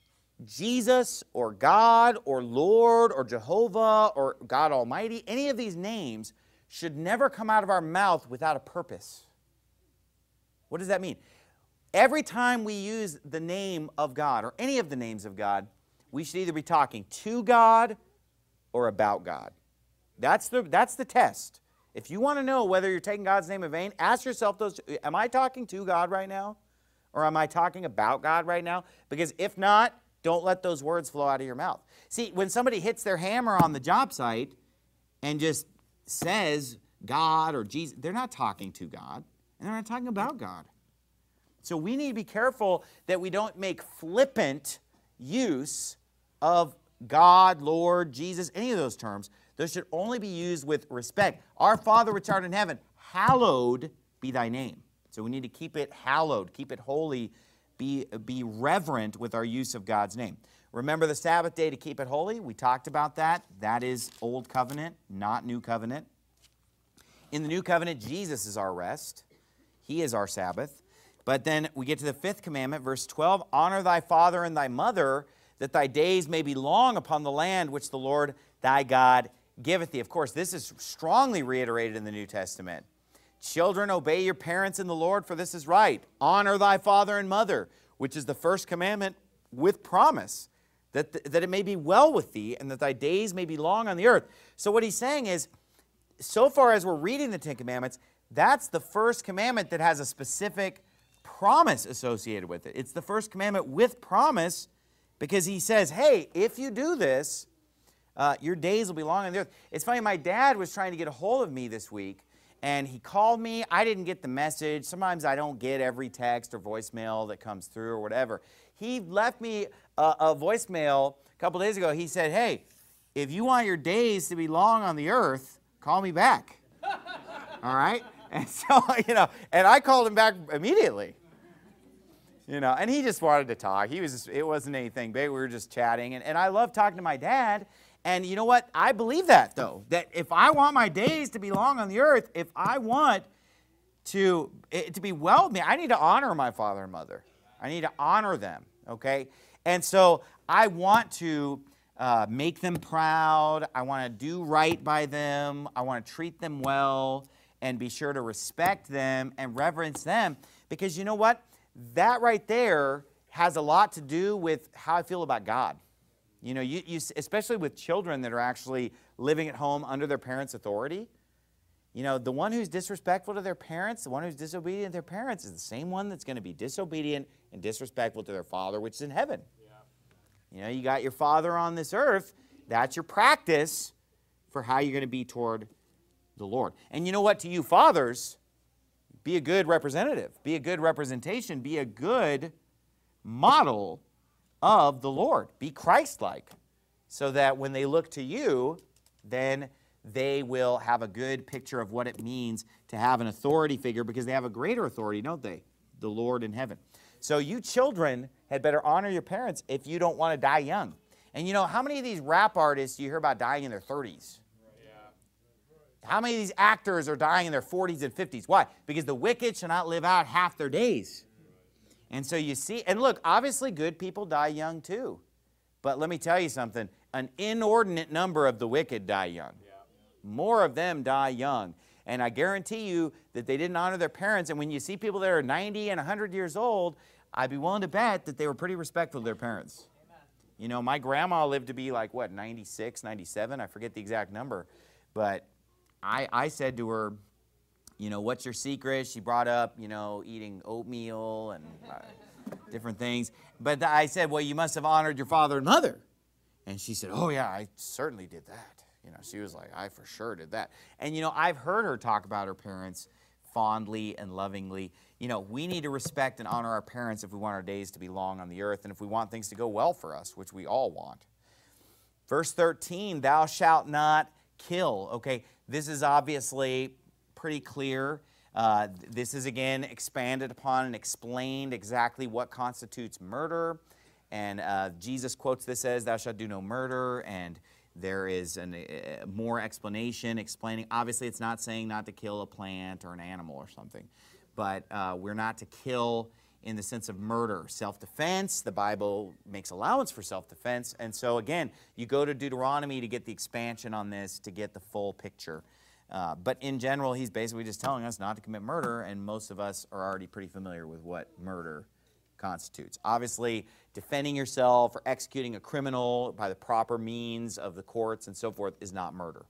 Jesus or God or Lord or Jehovah or God Almighty, any of these names should never come out of our mouth without a purpose. What does that mean? Every time we use the name of God or any of the names of God, we should either be talking to God or about God. That's the test. If you want to know whether you're taking God's name in vain, ask yourself those. Am I talking to God right now? Or am I talking about God right now? Because if not, don't let those words flow out of your mouth. See, when somebody hits their hammer on the job site and just says God or Jesus, they're not talking to God, and they're not talking about God. So we need to be careful that we don't make flippant use of God, Lord, Jesus, any of those terms. Those should only be used with respect. Our Father which art in heaven, hallowed be thy name. So we need to keep it hallowed, keep it holy, be reverent with our use of God's name. Remember the Sabbath day to keep it holy. We talked about that. That is Old Covenant, not New Covenant. In the New Covenant, Jesus is our rest. He is our Sabbath. But then we get to the 5th commandment, verse 12, honor thy father and thy mother, that thy days may be long upon the land which the Lord thy God giveth thee. Of course, this is strongly reiterated in the New Testament. Children, obey your parents in the Lord, for this is right. Honor thy father and mother, which is the first commandment with promise, that it may be well with thee, and that thy days may be long on the earth. So what he's saying is, so far as we're reading the Ten Commandments, that's the first commandment that has a specific promise associated with it. It's the first commandment with promise, because he says, hey, if you do this, your days will be long on the earth. It's funny, my dad was trying to get a hold of me this week, and he called me. I didn't get the message. Sometimes I don't get every text or voicemail that comes through or whatever. He left me a voicemail a couple days ago. He said, hey, if you want your days to be long on the earth, call me back. All right? And so, and I called him back immediately. And he just wanted to talk. It wasn't anything big. We were just chatting. And I love talking to my dad. And you know what? I believe that, though, that if I want my days to be long on the earth, if I want it to be well with me, I need to honor my father and mother. I need to honor them, okay? And so I want to make them proud. I want to do right by them. I want to treat them well and be sure to respect them and reverence them. Because you know what? That right there has a lot to do with how I feel about God. You especially with children that are actually living at home under their parents' authority. The one who's disrespectful to their parents, the one who's disobedient to their parents is the same one that's going to be disobedient and disrespectful to their Father, which is in heaven. Yeah. You got your Father on this earth. That's your practice for how you're going to be toward the Lord. And you know what? To you fathers, be a good representative. Be a good representation. Be a good model of the Lord. Be Christ-like, so that when they look to you, then they will have a good picture of what it means to have an authority figure, because they have a greater authority, don't they? The Lord in heaven. So you children had better honor your parents if you don't want to die young. And how many of these rap artists do you hear about dying in their 30s? How many of these actors are dying in their 40s and 50s? Why? Because the wicked shall not live out half their days. And so you see, and look, obviously good people die young too. But let me tell you something, an inordinate number of the wicked die young. More of them die young. And I guarantee you that they didn't honor their parents. And when you see people that are 90 and 100 years old, I'd be willing to bet that they were pretty respectful of their parents. Amen. My grandma lived to be like, 96, 97? I forget the exact number. But I said to her, what's your secret? She brought up, eating oatmeal and different things. But I said, well, you must have honored your father and mother. And she said, oh, yeah, I certainly did that. She was like, I for sure did that. And, I've heard her talk about her parents fondly and lovingly. We need to respect and honor our parents if we want our days to be long on the earth and if we want things to go well for us, which we all want. Verse 13, thou shalt not kill. Okay, this is obviously pretty clear. This is, again, expanded upon and explained exactly what constitutes murder. And Jesus quotes this as, thou shalt do no murder, and there is more explanation explaining. Obviously, it's not saying not to kill a plant or an animal or something, but we're not to kill in the sense of murder. Self-defense, the Bible makes allowance for self-defense. And so, again, you go to Deuteronomy to get the expansion on this, to get the full picture. But in general, he's basically just telling us not to commit murder, and most of us are already pretty familiar with what murder constitutes. Obviously, defending yourself or executing a criminal by the proper means of the courts and so forth is not murder,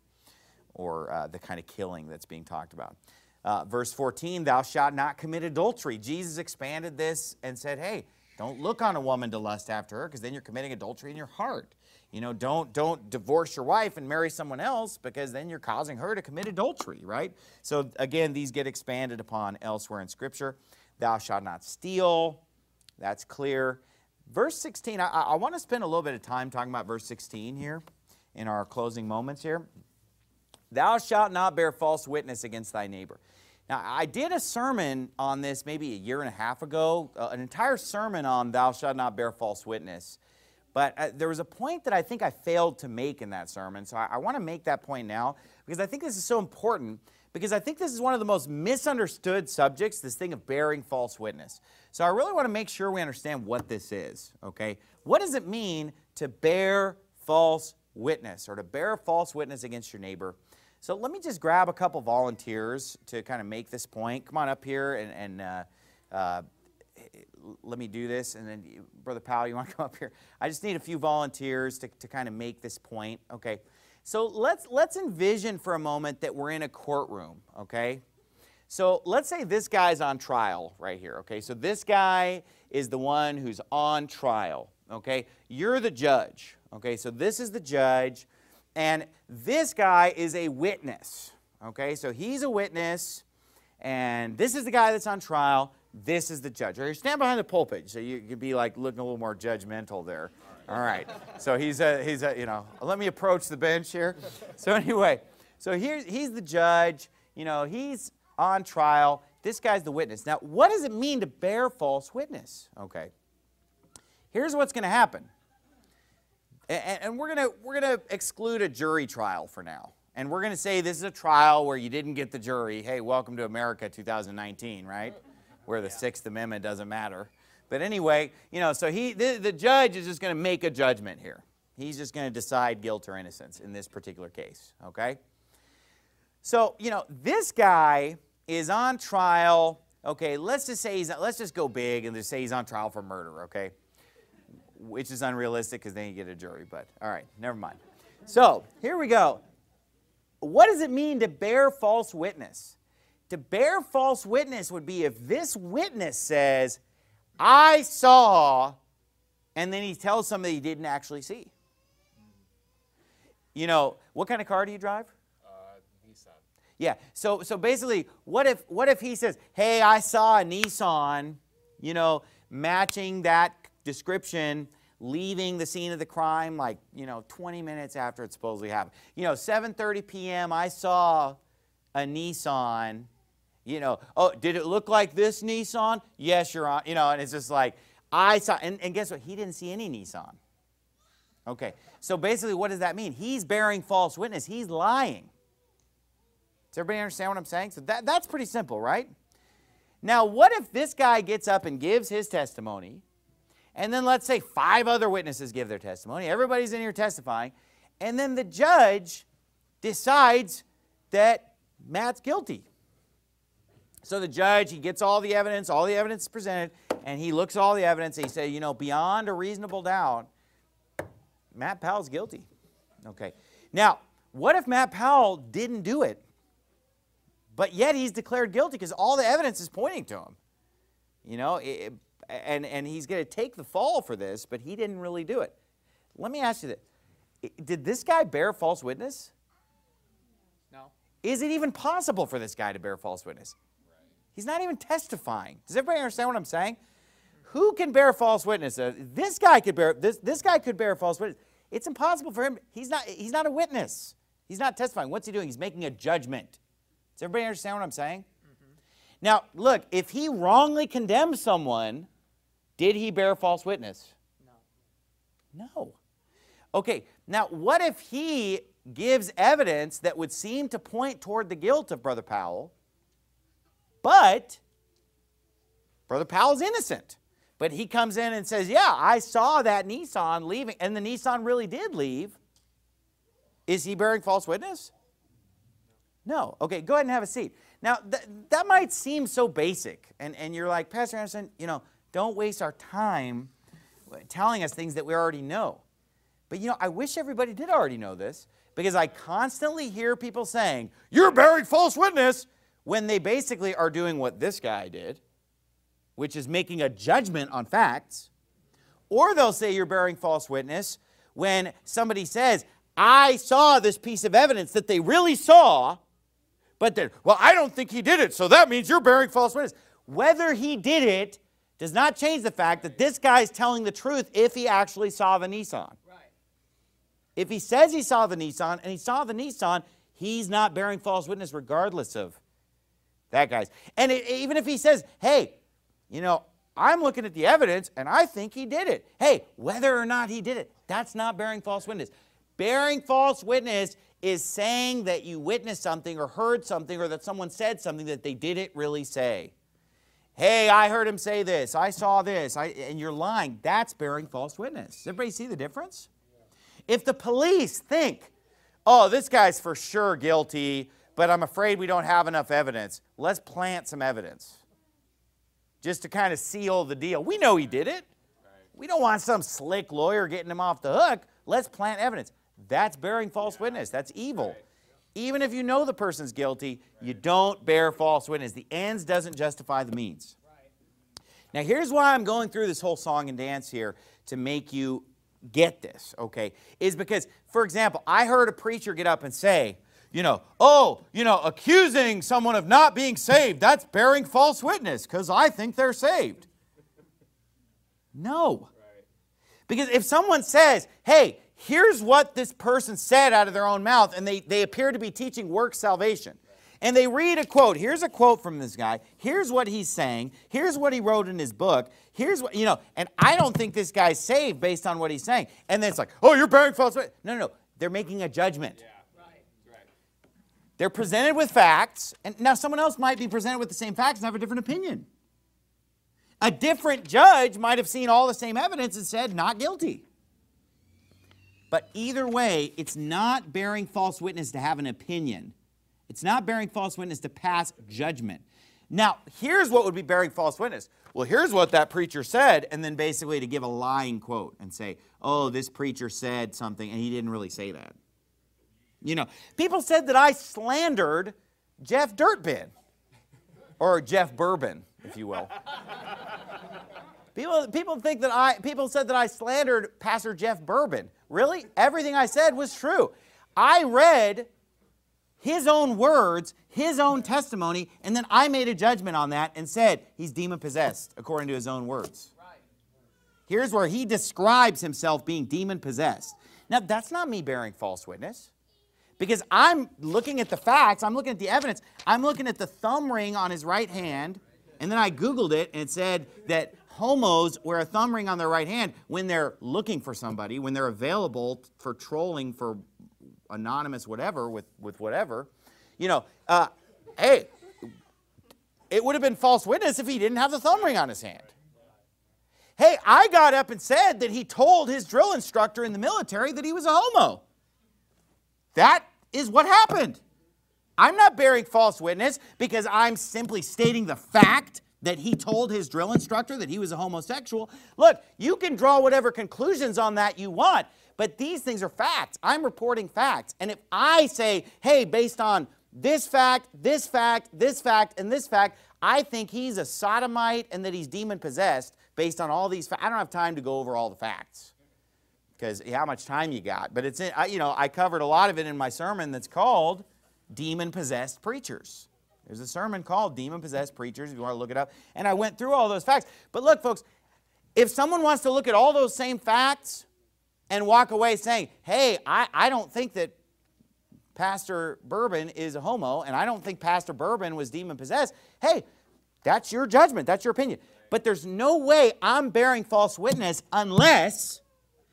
or the kind of killing that's being talked about. Verse 14, thou shalt not commit adultery. Jesus expanded this and said, hey, don't look on a woman to lust after her, because then you're committing adultery in your heart. Don't divorce your wife and marry someone else, because then you're causing her to commit adultery, right? So again, these get expanded upon elsewhere in Scripture. Thou shalt not steal. That's clear. Verse 16, I want to spend a little bit of time talking about verse 16 here in our closing moments here. Thou shalt not bear false witness against thy neighbor. Now, I did a sermon on this maybe a year and a half ago, an entire sermon on thou shalt not bear false witness. But there was a point that I think I failed to make in that sermon, so I want to make that point now, because I think this is so important, because I think this is one of the most misunderstood subjects, this thing of bearing false witness. So I really want to make sure we understand what this is, okay? What does it mean to bear false witness, or to bear false witness against your neighbor? So let me just grab a couple volunteers to kind of make this point. Come on up here and let me do this. And then, Brother Powell, you want to come up here? I just need a few volunteers to kind of make this point, okay? So let's envision for a moment that we're in a courtroom, okay? So let's say this guy's on trial right here, okay? So this guy is the one who's on trial, okay? You're the judge, okay? So this is the judge, and this guy is a witness, okay? So he's a witness, and this is the guy that's on trial. This is the judge. Or you stand behind the pulpit, so you could be like looking a little more judgmental there. All right. So he's you know, let me approach the bench here. So anyway, so he's the judge. You know, he's on trial. This guy's the witness. Now, what does it mean to bear false witness? Okay. Here's what's going to happen. And we're gonna exclude a jury trial for now. And we're going to say this is a trial where you didn't get the jury. Hey, welcome to America 2019, right? Where the Sixth Amendment doesn't matter. But anyway, you know, so the judge is just going to make a judgment here. He's just going to decide guilt or innocence in this particular case, okay? So, you know, this guy is on trial. Okay, let's just go big and just say he's on trial for murder, okay? Which is unrealistic because then you get a jury, but all right, never mind. So, here we go. What does it mean to bear false witness? To bear false witness would be if this witness says, I saw, and then he tells somebody he didn't actually see. You know, what kind of car do you drive? Nissan. Yeah, so basically, what if he says, hey, I saw a Nissan, you know, matching that description, leaving the scene of the crime like, you know, 20 minutes after it supposedly happened. You know, 7:30 p.m., I saw a Nissan. You know, oh, did it look like this Nissan? Yes, Your Honor. You know, and it's just like, I saw, and guess what? He didn't see any Nissan. Okay, so basically what does that mean? He's bearing false witness. He's lying. Does everybody understand what I'm saying? So that's pretty simple, right? Now, what if this guy gets up and gives his testimony, and then let's say 5 other witnesses give their testimony, everybody's in here testifying, and then the judge decides that Matt's guilty. So the judge, he gets all the evidence is presented, and he looks at all the evidence, and he says, you know, beyond a reasonable doubt, Matt Powell's guilty. Okay. Now, what if Matt Powell didn't do it, but yet he's declared guilty because all the evidence is pointing to him? You know, and he's going to take the fall for this, but he didn't really do it. Let me ask you this. Did this guy bear false witness? No. Is it even possible for this guy to bear false witness? He's not even testifying. Does everybody understand what I'm saying? Who can bear false witness? This guy could bear this guy could bear false witness. It's impossible for him. He's not a witness. He's not testifying. What's he doing? He's making a judgment. Does everybody understand what I'm saying? Mm-hmm. Now, look, if he wrongly condemned someone, did he bear false witness? No. No. Okay, now what if he gives evidence that would seem to point toward the guilt of Brother Powell, but Brother Powell's innocent? But he comes in and says, yeah, I saw that Nissan leaving, and the Nissan really did leave. Is he bearing false witness? No. Okay, go ahead and have a seat. Now, that might seem so basic, and you're like, Pastor Anderson, you know, don't waste our time telling us things that we already know. But, you know, I wish everybody did already know this, because I constantly hear people saying, you're bearing false witness, when they basically are doing what this guy did, which is making a judgment on facts. Or they'll say you're bearing false witness when somebody says, I saw this piece of evidence that they really saw, but then, well, I don't think he did it, so that means you're bearing false witness. Whether he did it does not change the fact that this guy is telling the truth if he actually saw the Nissan. Right. If he says he saw the Nissan and he saw the Nissan, he's not bearing false witness regardless of that guy's. And even if he says, hey, you know, I'm looking at the evidence and I think he did it. Hey, whether or not he did it, that's not bearing false witness. Bearing false witness is saying that you witnessed something or heard something or that someone said something that they didn't really say. Hey, I heard him say this. I saw this. And you're lying. That's bearing false witness. Does everybody see the difference? If the police think, oh, this guy's for sure guilty, but I'm afraid we don't have enough evidence, let's plant some evidence just to kind of seal the deal. We know he did it. We don't want some slick lawyer getting him off the hook. Let's plant evidence. That's bearing false witness. That's evil. Even if you know the person's guilty, you don't bear false witness. The ends doesn't justify the means. Now, here's why I'm going through this whole song and dance here to make you get this, okay? Is because, for example, I heard a preacher get up and say, accusing someone of not being saved, that's bearing false witness because I think they're saved. No. Because if someone says, hey, here's what this person said out of their own mouth, and they appear to be teaching work salvation, and they read a quote, here's a quote from this guy, here's what he's saying, here's what he wrote in his book, here's what, and I don't think this guy's saved based on what he's saying. And then it's like, oh, you're bearing false witness. No. They're making a judgment. Yeah. They're presented with facts, and now someone else might be presented with the same facts and have a different opinion. A different judge might have seen all the same evidence and said, not guilty. But either way, it's not bearing false witness to have an opinion. It's not bearing false witness to pass judgment. Now, here's what would be bearing false witness. Well, here's what that preacher said, and then basically to give a lying quote and say, oh, this preacher said something, and he didn't really say that. People said that I slandered Jeff Dirtbin, or Jeff Bourbon, if you will. People said that I slandered Pastor Jeff Bourbon. Really? Everything I said was true. I read his own words, his own testimony, and then I made a judgment on that and said he's demon-possessed, according to his own words. Here's where he describes himself being demon-possessed. Now, that's not me bearing false witness, because I'm looking at the facts, I'm looking at the evidence, I'm looking at the thumb ring on his right hand, and then I Googled it, and it said that homos wear a thumb ring on their right hand when they're looking for somebody, when they're available for trolling, for anonymous whatever, with whatever. Hey, it would have been false witness if he didn't have the thumb ring on his hand. Hey, I got up and said that he told his drill instructor in the military that he was a homo. That is what happened. I'm not bearing false witness because I'm simply stating the fact that he told his drill instructor that he was a homosexual. Look, you can draw whatever conclusions on that you want, but these things are facts. I'm reporting facts. And if I say, hey, based on this fact, this fact, this fact, and this fact, I think he's a sodomite and that he's demon-possessed based on all these facts. I don't have time to go over all the facts because how much time you got. But it's I covered a lot of it in my sermon that's called Demon-Possessed Preachers. There's a sermon called Demon-Possessed Preachers, if you want to look it up. And I went through all those facts. But look, folks, if someone wants to look at all those same facts and walk away saying, hey, I don't think that Pastor Bourbon is a homo, and I don't think Pastor Bourbon was demon-possessed, hey, that's your judgment. That's your opinion. But there's no way I'm bearing false witness unless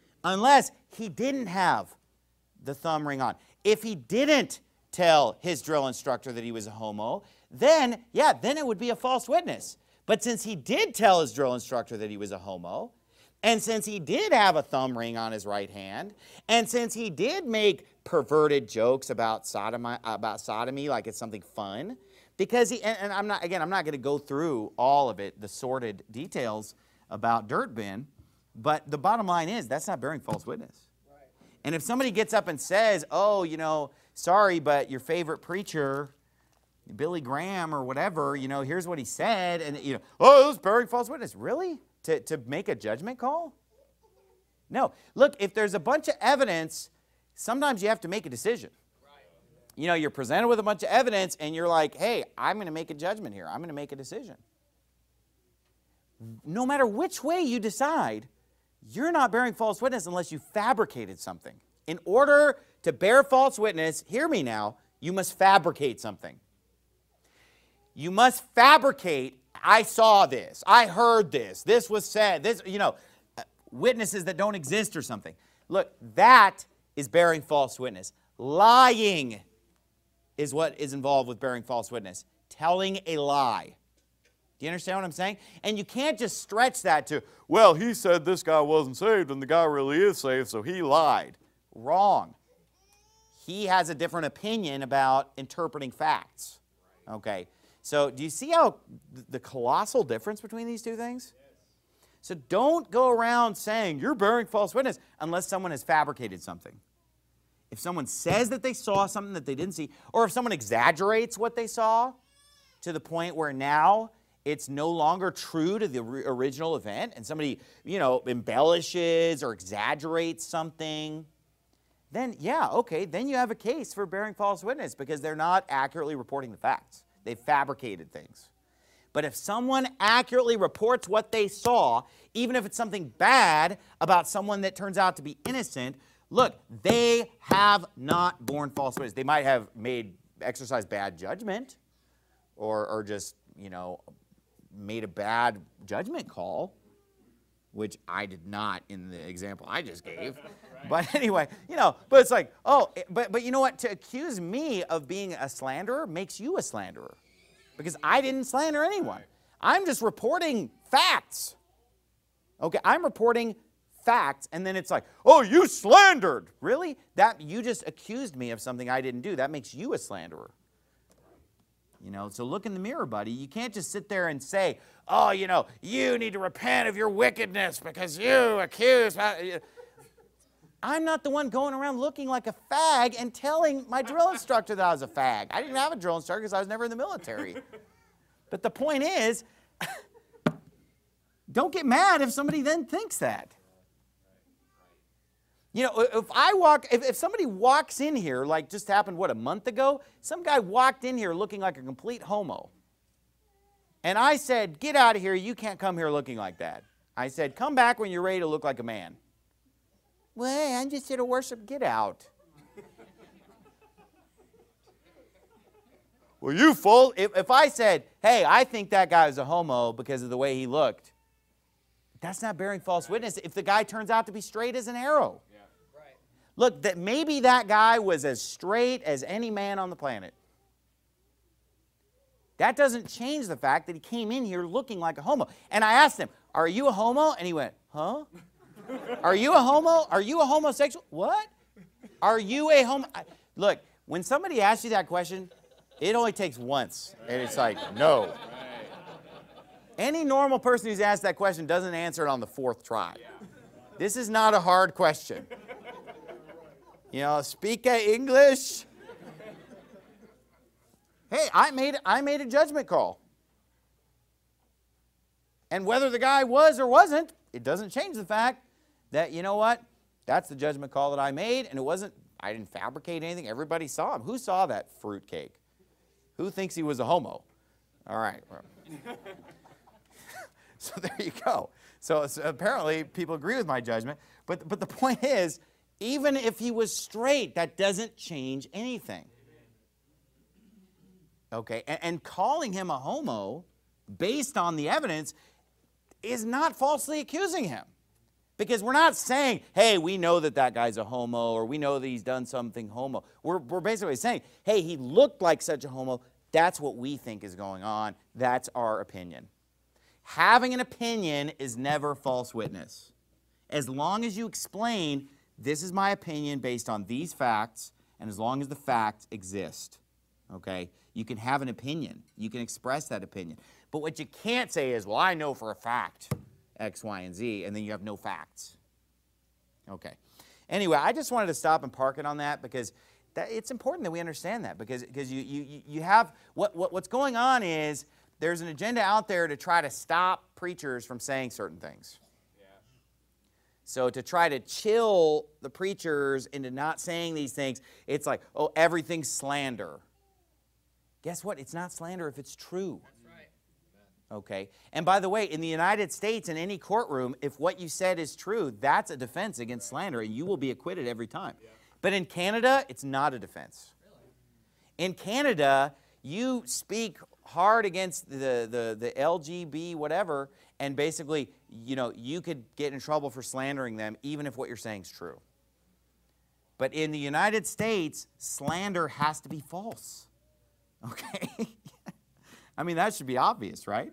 he didn't have the thumb ring on. If he didn't tell his drill instructor that he was a homo, then it would be a false witness. But since he did tell his drill instructor that he was a homo, and since he did have a thumb ring on his right hand, and since he did make perverted jokes about sodomy like it's something fun, because I'm not going to go through all of it, the sordid details about Dirtbin, but the bottom line is that's not bearing false witness. Right. And if somebody gets up and says, oh, sorry, but your favorite preacher, Billy Graham or whatever, here's what he said, and oh, it was bearing false witness. Really? To make a judgment call? No. Look, if there's a bunch of evidence, sometimes you have to make a decision. Right. You're presented with a bunch of evidence, and you're like, hey, I'm going to make a judgment here. I'm going to make a decision. No matter which way you decide, you're not bearing false witness unless you fabricated something. In order to bear false witness, hear me now, you must fabricate something. You must fabricate, I saw this, I heard this was said, witnesses that don't exist or something. Look, that is bearing false witness. Lying is what is involved with bearing false witness. Telling a lie. Do you understand what I'm saying? And you can't just stretch that to, well, he said this guy wasn't saved and the guy really is saved, so he lied. Wrong. He has a different opinion about interpreting facts. Okay. So do you see how the colossal difference between these two things? So don't go around saying you're bearing false witness unless someone has fabricated something. If someone says that they saw something that they didn't see, or if someone exaggerates what they saw to the point where now it's no longer true to the original event, and somebody, embellishes or exaggerates something, then yeah, okay, then you have a case for bearing false witness because they're not accurately reporting the facts. They've fabricated things. But if someone accurately reports what they saw, even if it's something bad about someone that turns out to be innocent, look, they have not borne false witness. They might have exercised bad judgment or just, made a bad judgment call, which I did not in the example I just gave. Right. But anyway, but it's like, oh, but you know what? To accuse me of being a slanderer makes you a slanderer because I didn't slander anyone. I'm just reporting facts. Okay, I'm reporting facts, and then it's like, oh, you slandered. Really? That you just accused me of something I didn't do. That makes you a slanderer. So look in the mirror, buddy. You can't just sit there and say, oh, you need to repent of your wickedness because you accuse. I'm not the one going around looking like a fag and telling my drill instructor that I was a fag. I didn't have a drill instructor because I was never in the military. But the point is, don't get mad if somebody then thinks that. If somebody walks in here, like just happened, a month ago? Some guy walked in here looking like a complete homo. And I said, get out of here, you can't come here looking like that. I said, come back when you're ready to look like a man. Well, I'm just here to worship, get out. Well, you fool. If I said, hey, I think that guy was a homo because of the way he looked, that's not bearing false witness if the guy turns out to be straight as an arrow. Look, that maybe that guy was as straight as any man on the planet. That doesn't change the fact that he came in here looking like a homo. And I asked him, are you a homo? And he went, huh? Are you a homo? Are you a homosexual? What? Are you a homo? Look, when somebody asks you that question, it only takes once. And it's like, no. Any normal person who's asked that question doesn't answer it on the fourth try. This is not a hard question. Speak English. Hey, I made a judgment call. And whether the guy was or wasn't, it doesn't change the fact that, you know what? That's the judgment call that I made, and I didn't fabricate anything. Everybody saw him. Who saw that fruitcake? Who thinks he was a homo? All right. So there you go. So apparently people agree with my judgment. But the point is, even if he was straight, that doesn't change anything. Okay, and calling him a homo based on the evidence is not falsely accusing him. Because we're not saying, hey, we know that guy's a homo, or we know that he's done something homo. We're basically saying, hey, he looked like such a homo. That's what we think is going on. That's our opinion. Having an opinion is never false witness. As long as you explain, this is my opinion based on these facts, and as long as the facts exist, okay, you can have an opinion. You can express that opinion. But what you can't say is, well, I know for a fact X, Y, and Z, and then you have no facts. Okay. Anyway, I just wanted to stop and park it on that because it's important that we understand that because you have, what's going on is there's an agenda out there to try to stop preachers from saying certain things. So to try to chill the preachers into not saying these things, it's like, oh, everything's slander. Guess what? It's not slander if it's true. That's right. Okay? And by the way, in the United States, in any courtroom, if what you said is true, that's a defense against slander, and you will be acquitted every time. Yeah. But in Canada, it's not a defense. Really? In Canada, you speak hard against the LGB whatever, and basically, you could get in trouble for slandering them even if what you're saying is true. But in the United States, slander has to be false. Okay? I mean, that should be obvious, right?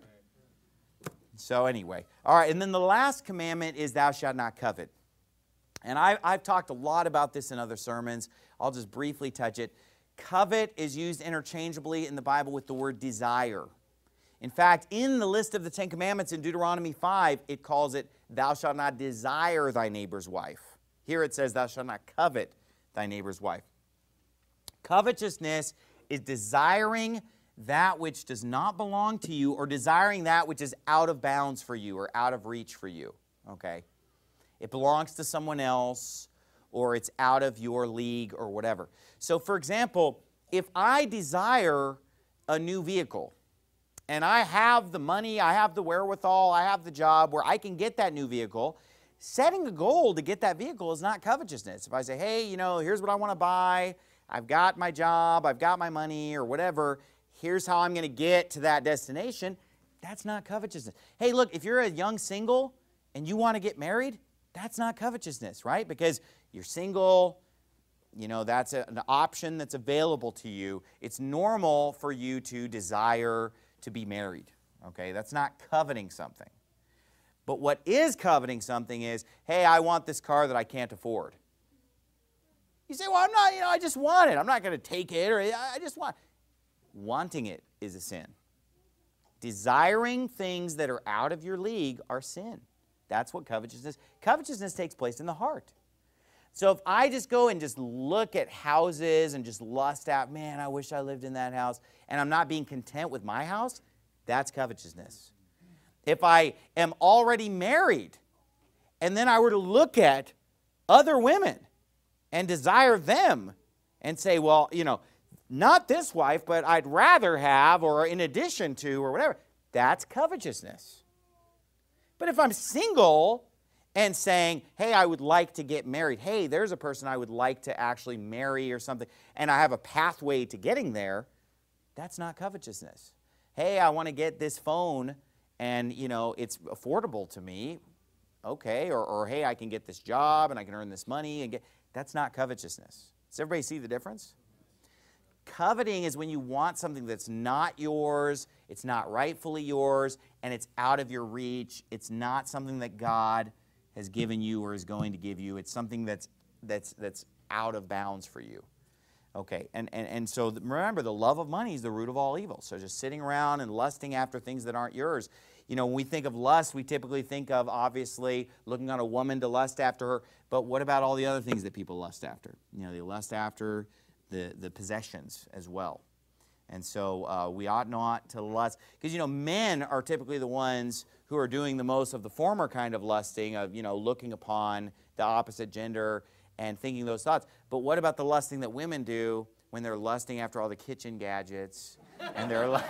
So anyway. All right, and then the last commandment is thou shalt not covet. And I've talked a lot about this in other sermons. I'll just briefly touch it. Covet is used interchangeably in the Bible with the word desire. In fact, in the list of the Ten Commandments in Deuteronomy 5, it calls it, thou shalt not desire thy neighbor's wife. Here it says, thou shalt not covet thy neighbor's wife. Covetousness is desiring that which does not belong to you, or desiring that which is out of bounds for you or out of reach for you. Okay? It belongs to someone else, or it's out of your league or whatever. So, for example, if I desire a new vehicle, and I have the money, I have the wherewithal, I have the job where I can get that new vehicle, setting a goal to get that vehicle is not covetousness. If I say, hey, you know, here's what I want to buy, I've got my job, I've got my money, or whatever, here's how I'm going to get to that destination, that's not covetousness. Hey, look, if you're a young single and you want to get married, that's not covetousness, right? Because you're single, you know, that's an option that's available to you. It's normal for you to desire to be married, okay? That's not coveting something. But what is coveting something is, hey, I want this car that I can't afford. You say, well, I'm not, you know, I just want it. I'm not going to take it, or I just want. Wanting it is a sin. Desiring things that are out of your league are sin. That's what covetousness. Covetousness takes place in the heart. So if I just go and just look at houses and just lust out, man, I wish I lived in that house, and I'm not being content with my house, that's covetousness. If I am already married, and then I were to look at other women and desire them and say, well, you know, not this wife, but I'd rather have, or in addition to, or whatever, that's covetousness. But if I'm single and saying, hey, I would like to get married, hey, there's a person I would like to actually marry or something, and I have a pathway to getting there, that's not covetousness. Hey, I want to get this phone, and, you know, it's affordable to me, okay, or hey, I can get this job, and I can earn this money, and that's not covetousness. Does everybody see the difference? Coveting is when you want something that's not yours, it's not rightfully yours, and it's out of your reach. It's not something that God has given you or is going to give you. It's something that's out of bounds for you. Okay, and so remember, the love of money is the root of all evil. So just sitting around and lusting after things that aren't yours. You know, when we think of lust, we typically think of, obviously, looking on a woman to lust after her. But what about all the other things that people lust after? You know, they lust after the possessions as well. And so we ought not to lust. Because, you know, men are typically the ones who are doing the most of the former kind of lusting, of, you know, looking upon the opposite gender and thinking those thoughts. But what about the lusting that women do when they're lusting after all the kitchen gadgets, and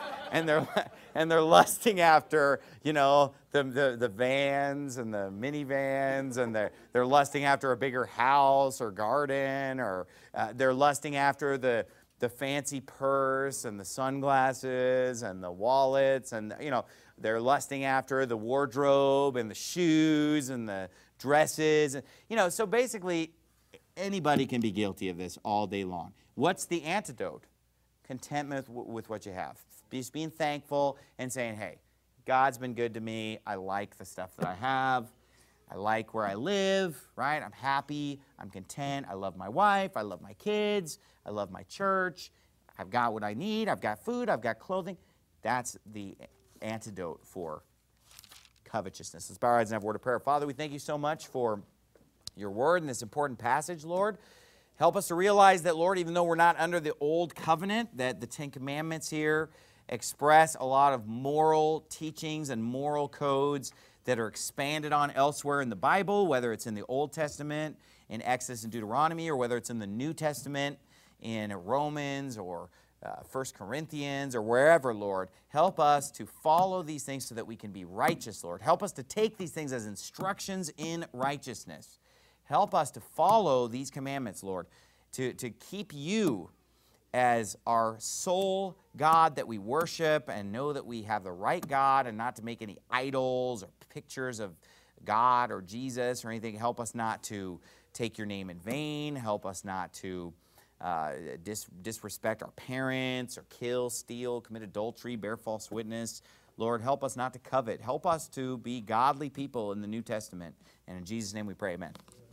they're lusting after, you know, the vans and the minivans, and they're lusting after a bigger house or garden, or they're lusting after the fancy purse and the sunglasses and the wallets, and, you know, they're lusting after the wardrobe and the shoes and the dresses, and, you know, so basically anybody can be guilty of this all day long. What's the antidote? Contentment with what you have. Just being thankful and saying, hey, God's been good to me. I like the stuff that I have. I like where I live, right? I'm happy. I'm content. I love my wife. I love my kids. I love my church. I've got what I need. I've got food. I've got clothing. That's the antidote for covetousness. Let's bow our heads and have a word of prayer. Father, we thank you so much for your word in this important passage, Lord. Help us to realize that, Lord, even though we're not under the old covenant, that the Ten Commandments here express a lot of moral teachings and moral codes that are expanded on elsewhere in the Bible, whether it's in the Old Testament, in Exodus and Deuteronomy, or whether it's in the New Testament, in Romans or 1 Corinthians or wherever, Lord. Help us to follow these things so that we can be righteous, Lord. Help us to take these things as instructions in righteousness. Help us to follow these commandments, Lord, to keep you as our sole God that we worship, and know that we have the right God, and not to make any idols or pictures of God or Jesus or anything. Help us not to take your name in vain. Help us not to disrespect our parents or kill, steal, commit adultery, bear false witness. Lord, help us not to covet. Help us to be godly people in the New Testament. And in Jesus' name we pray, amen.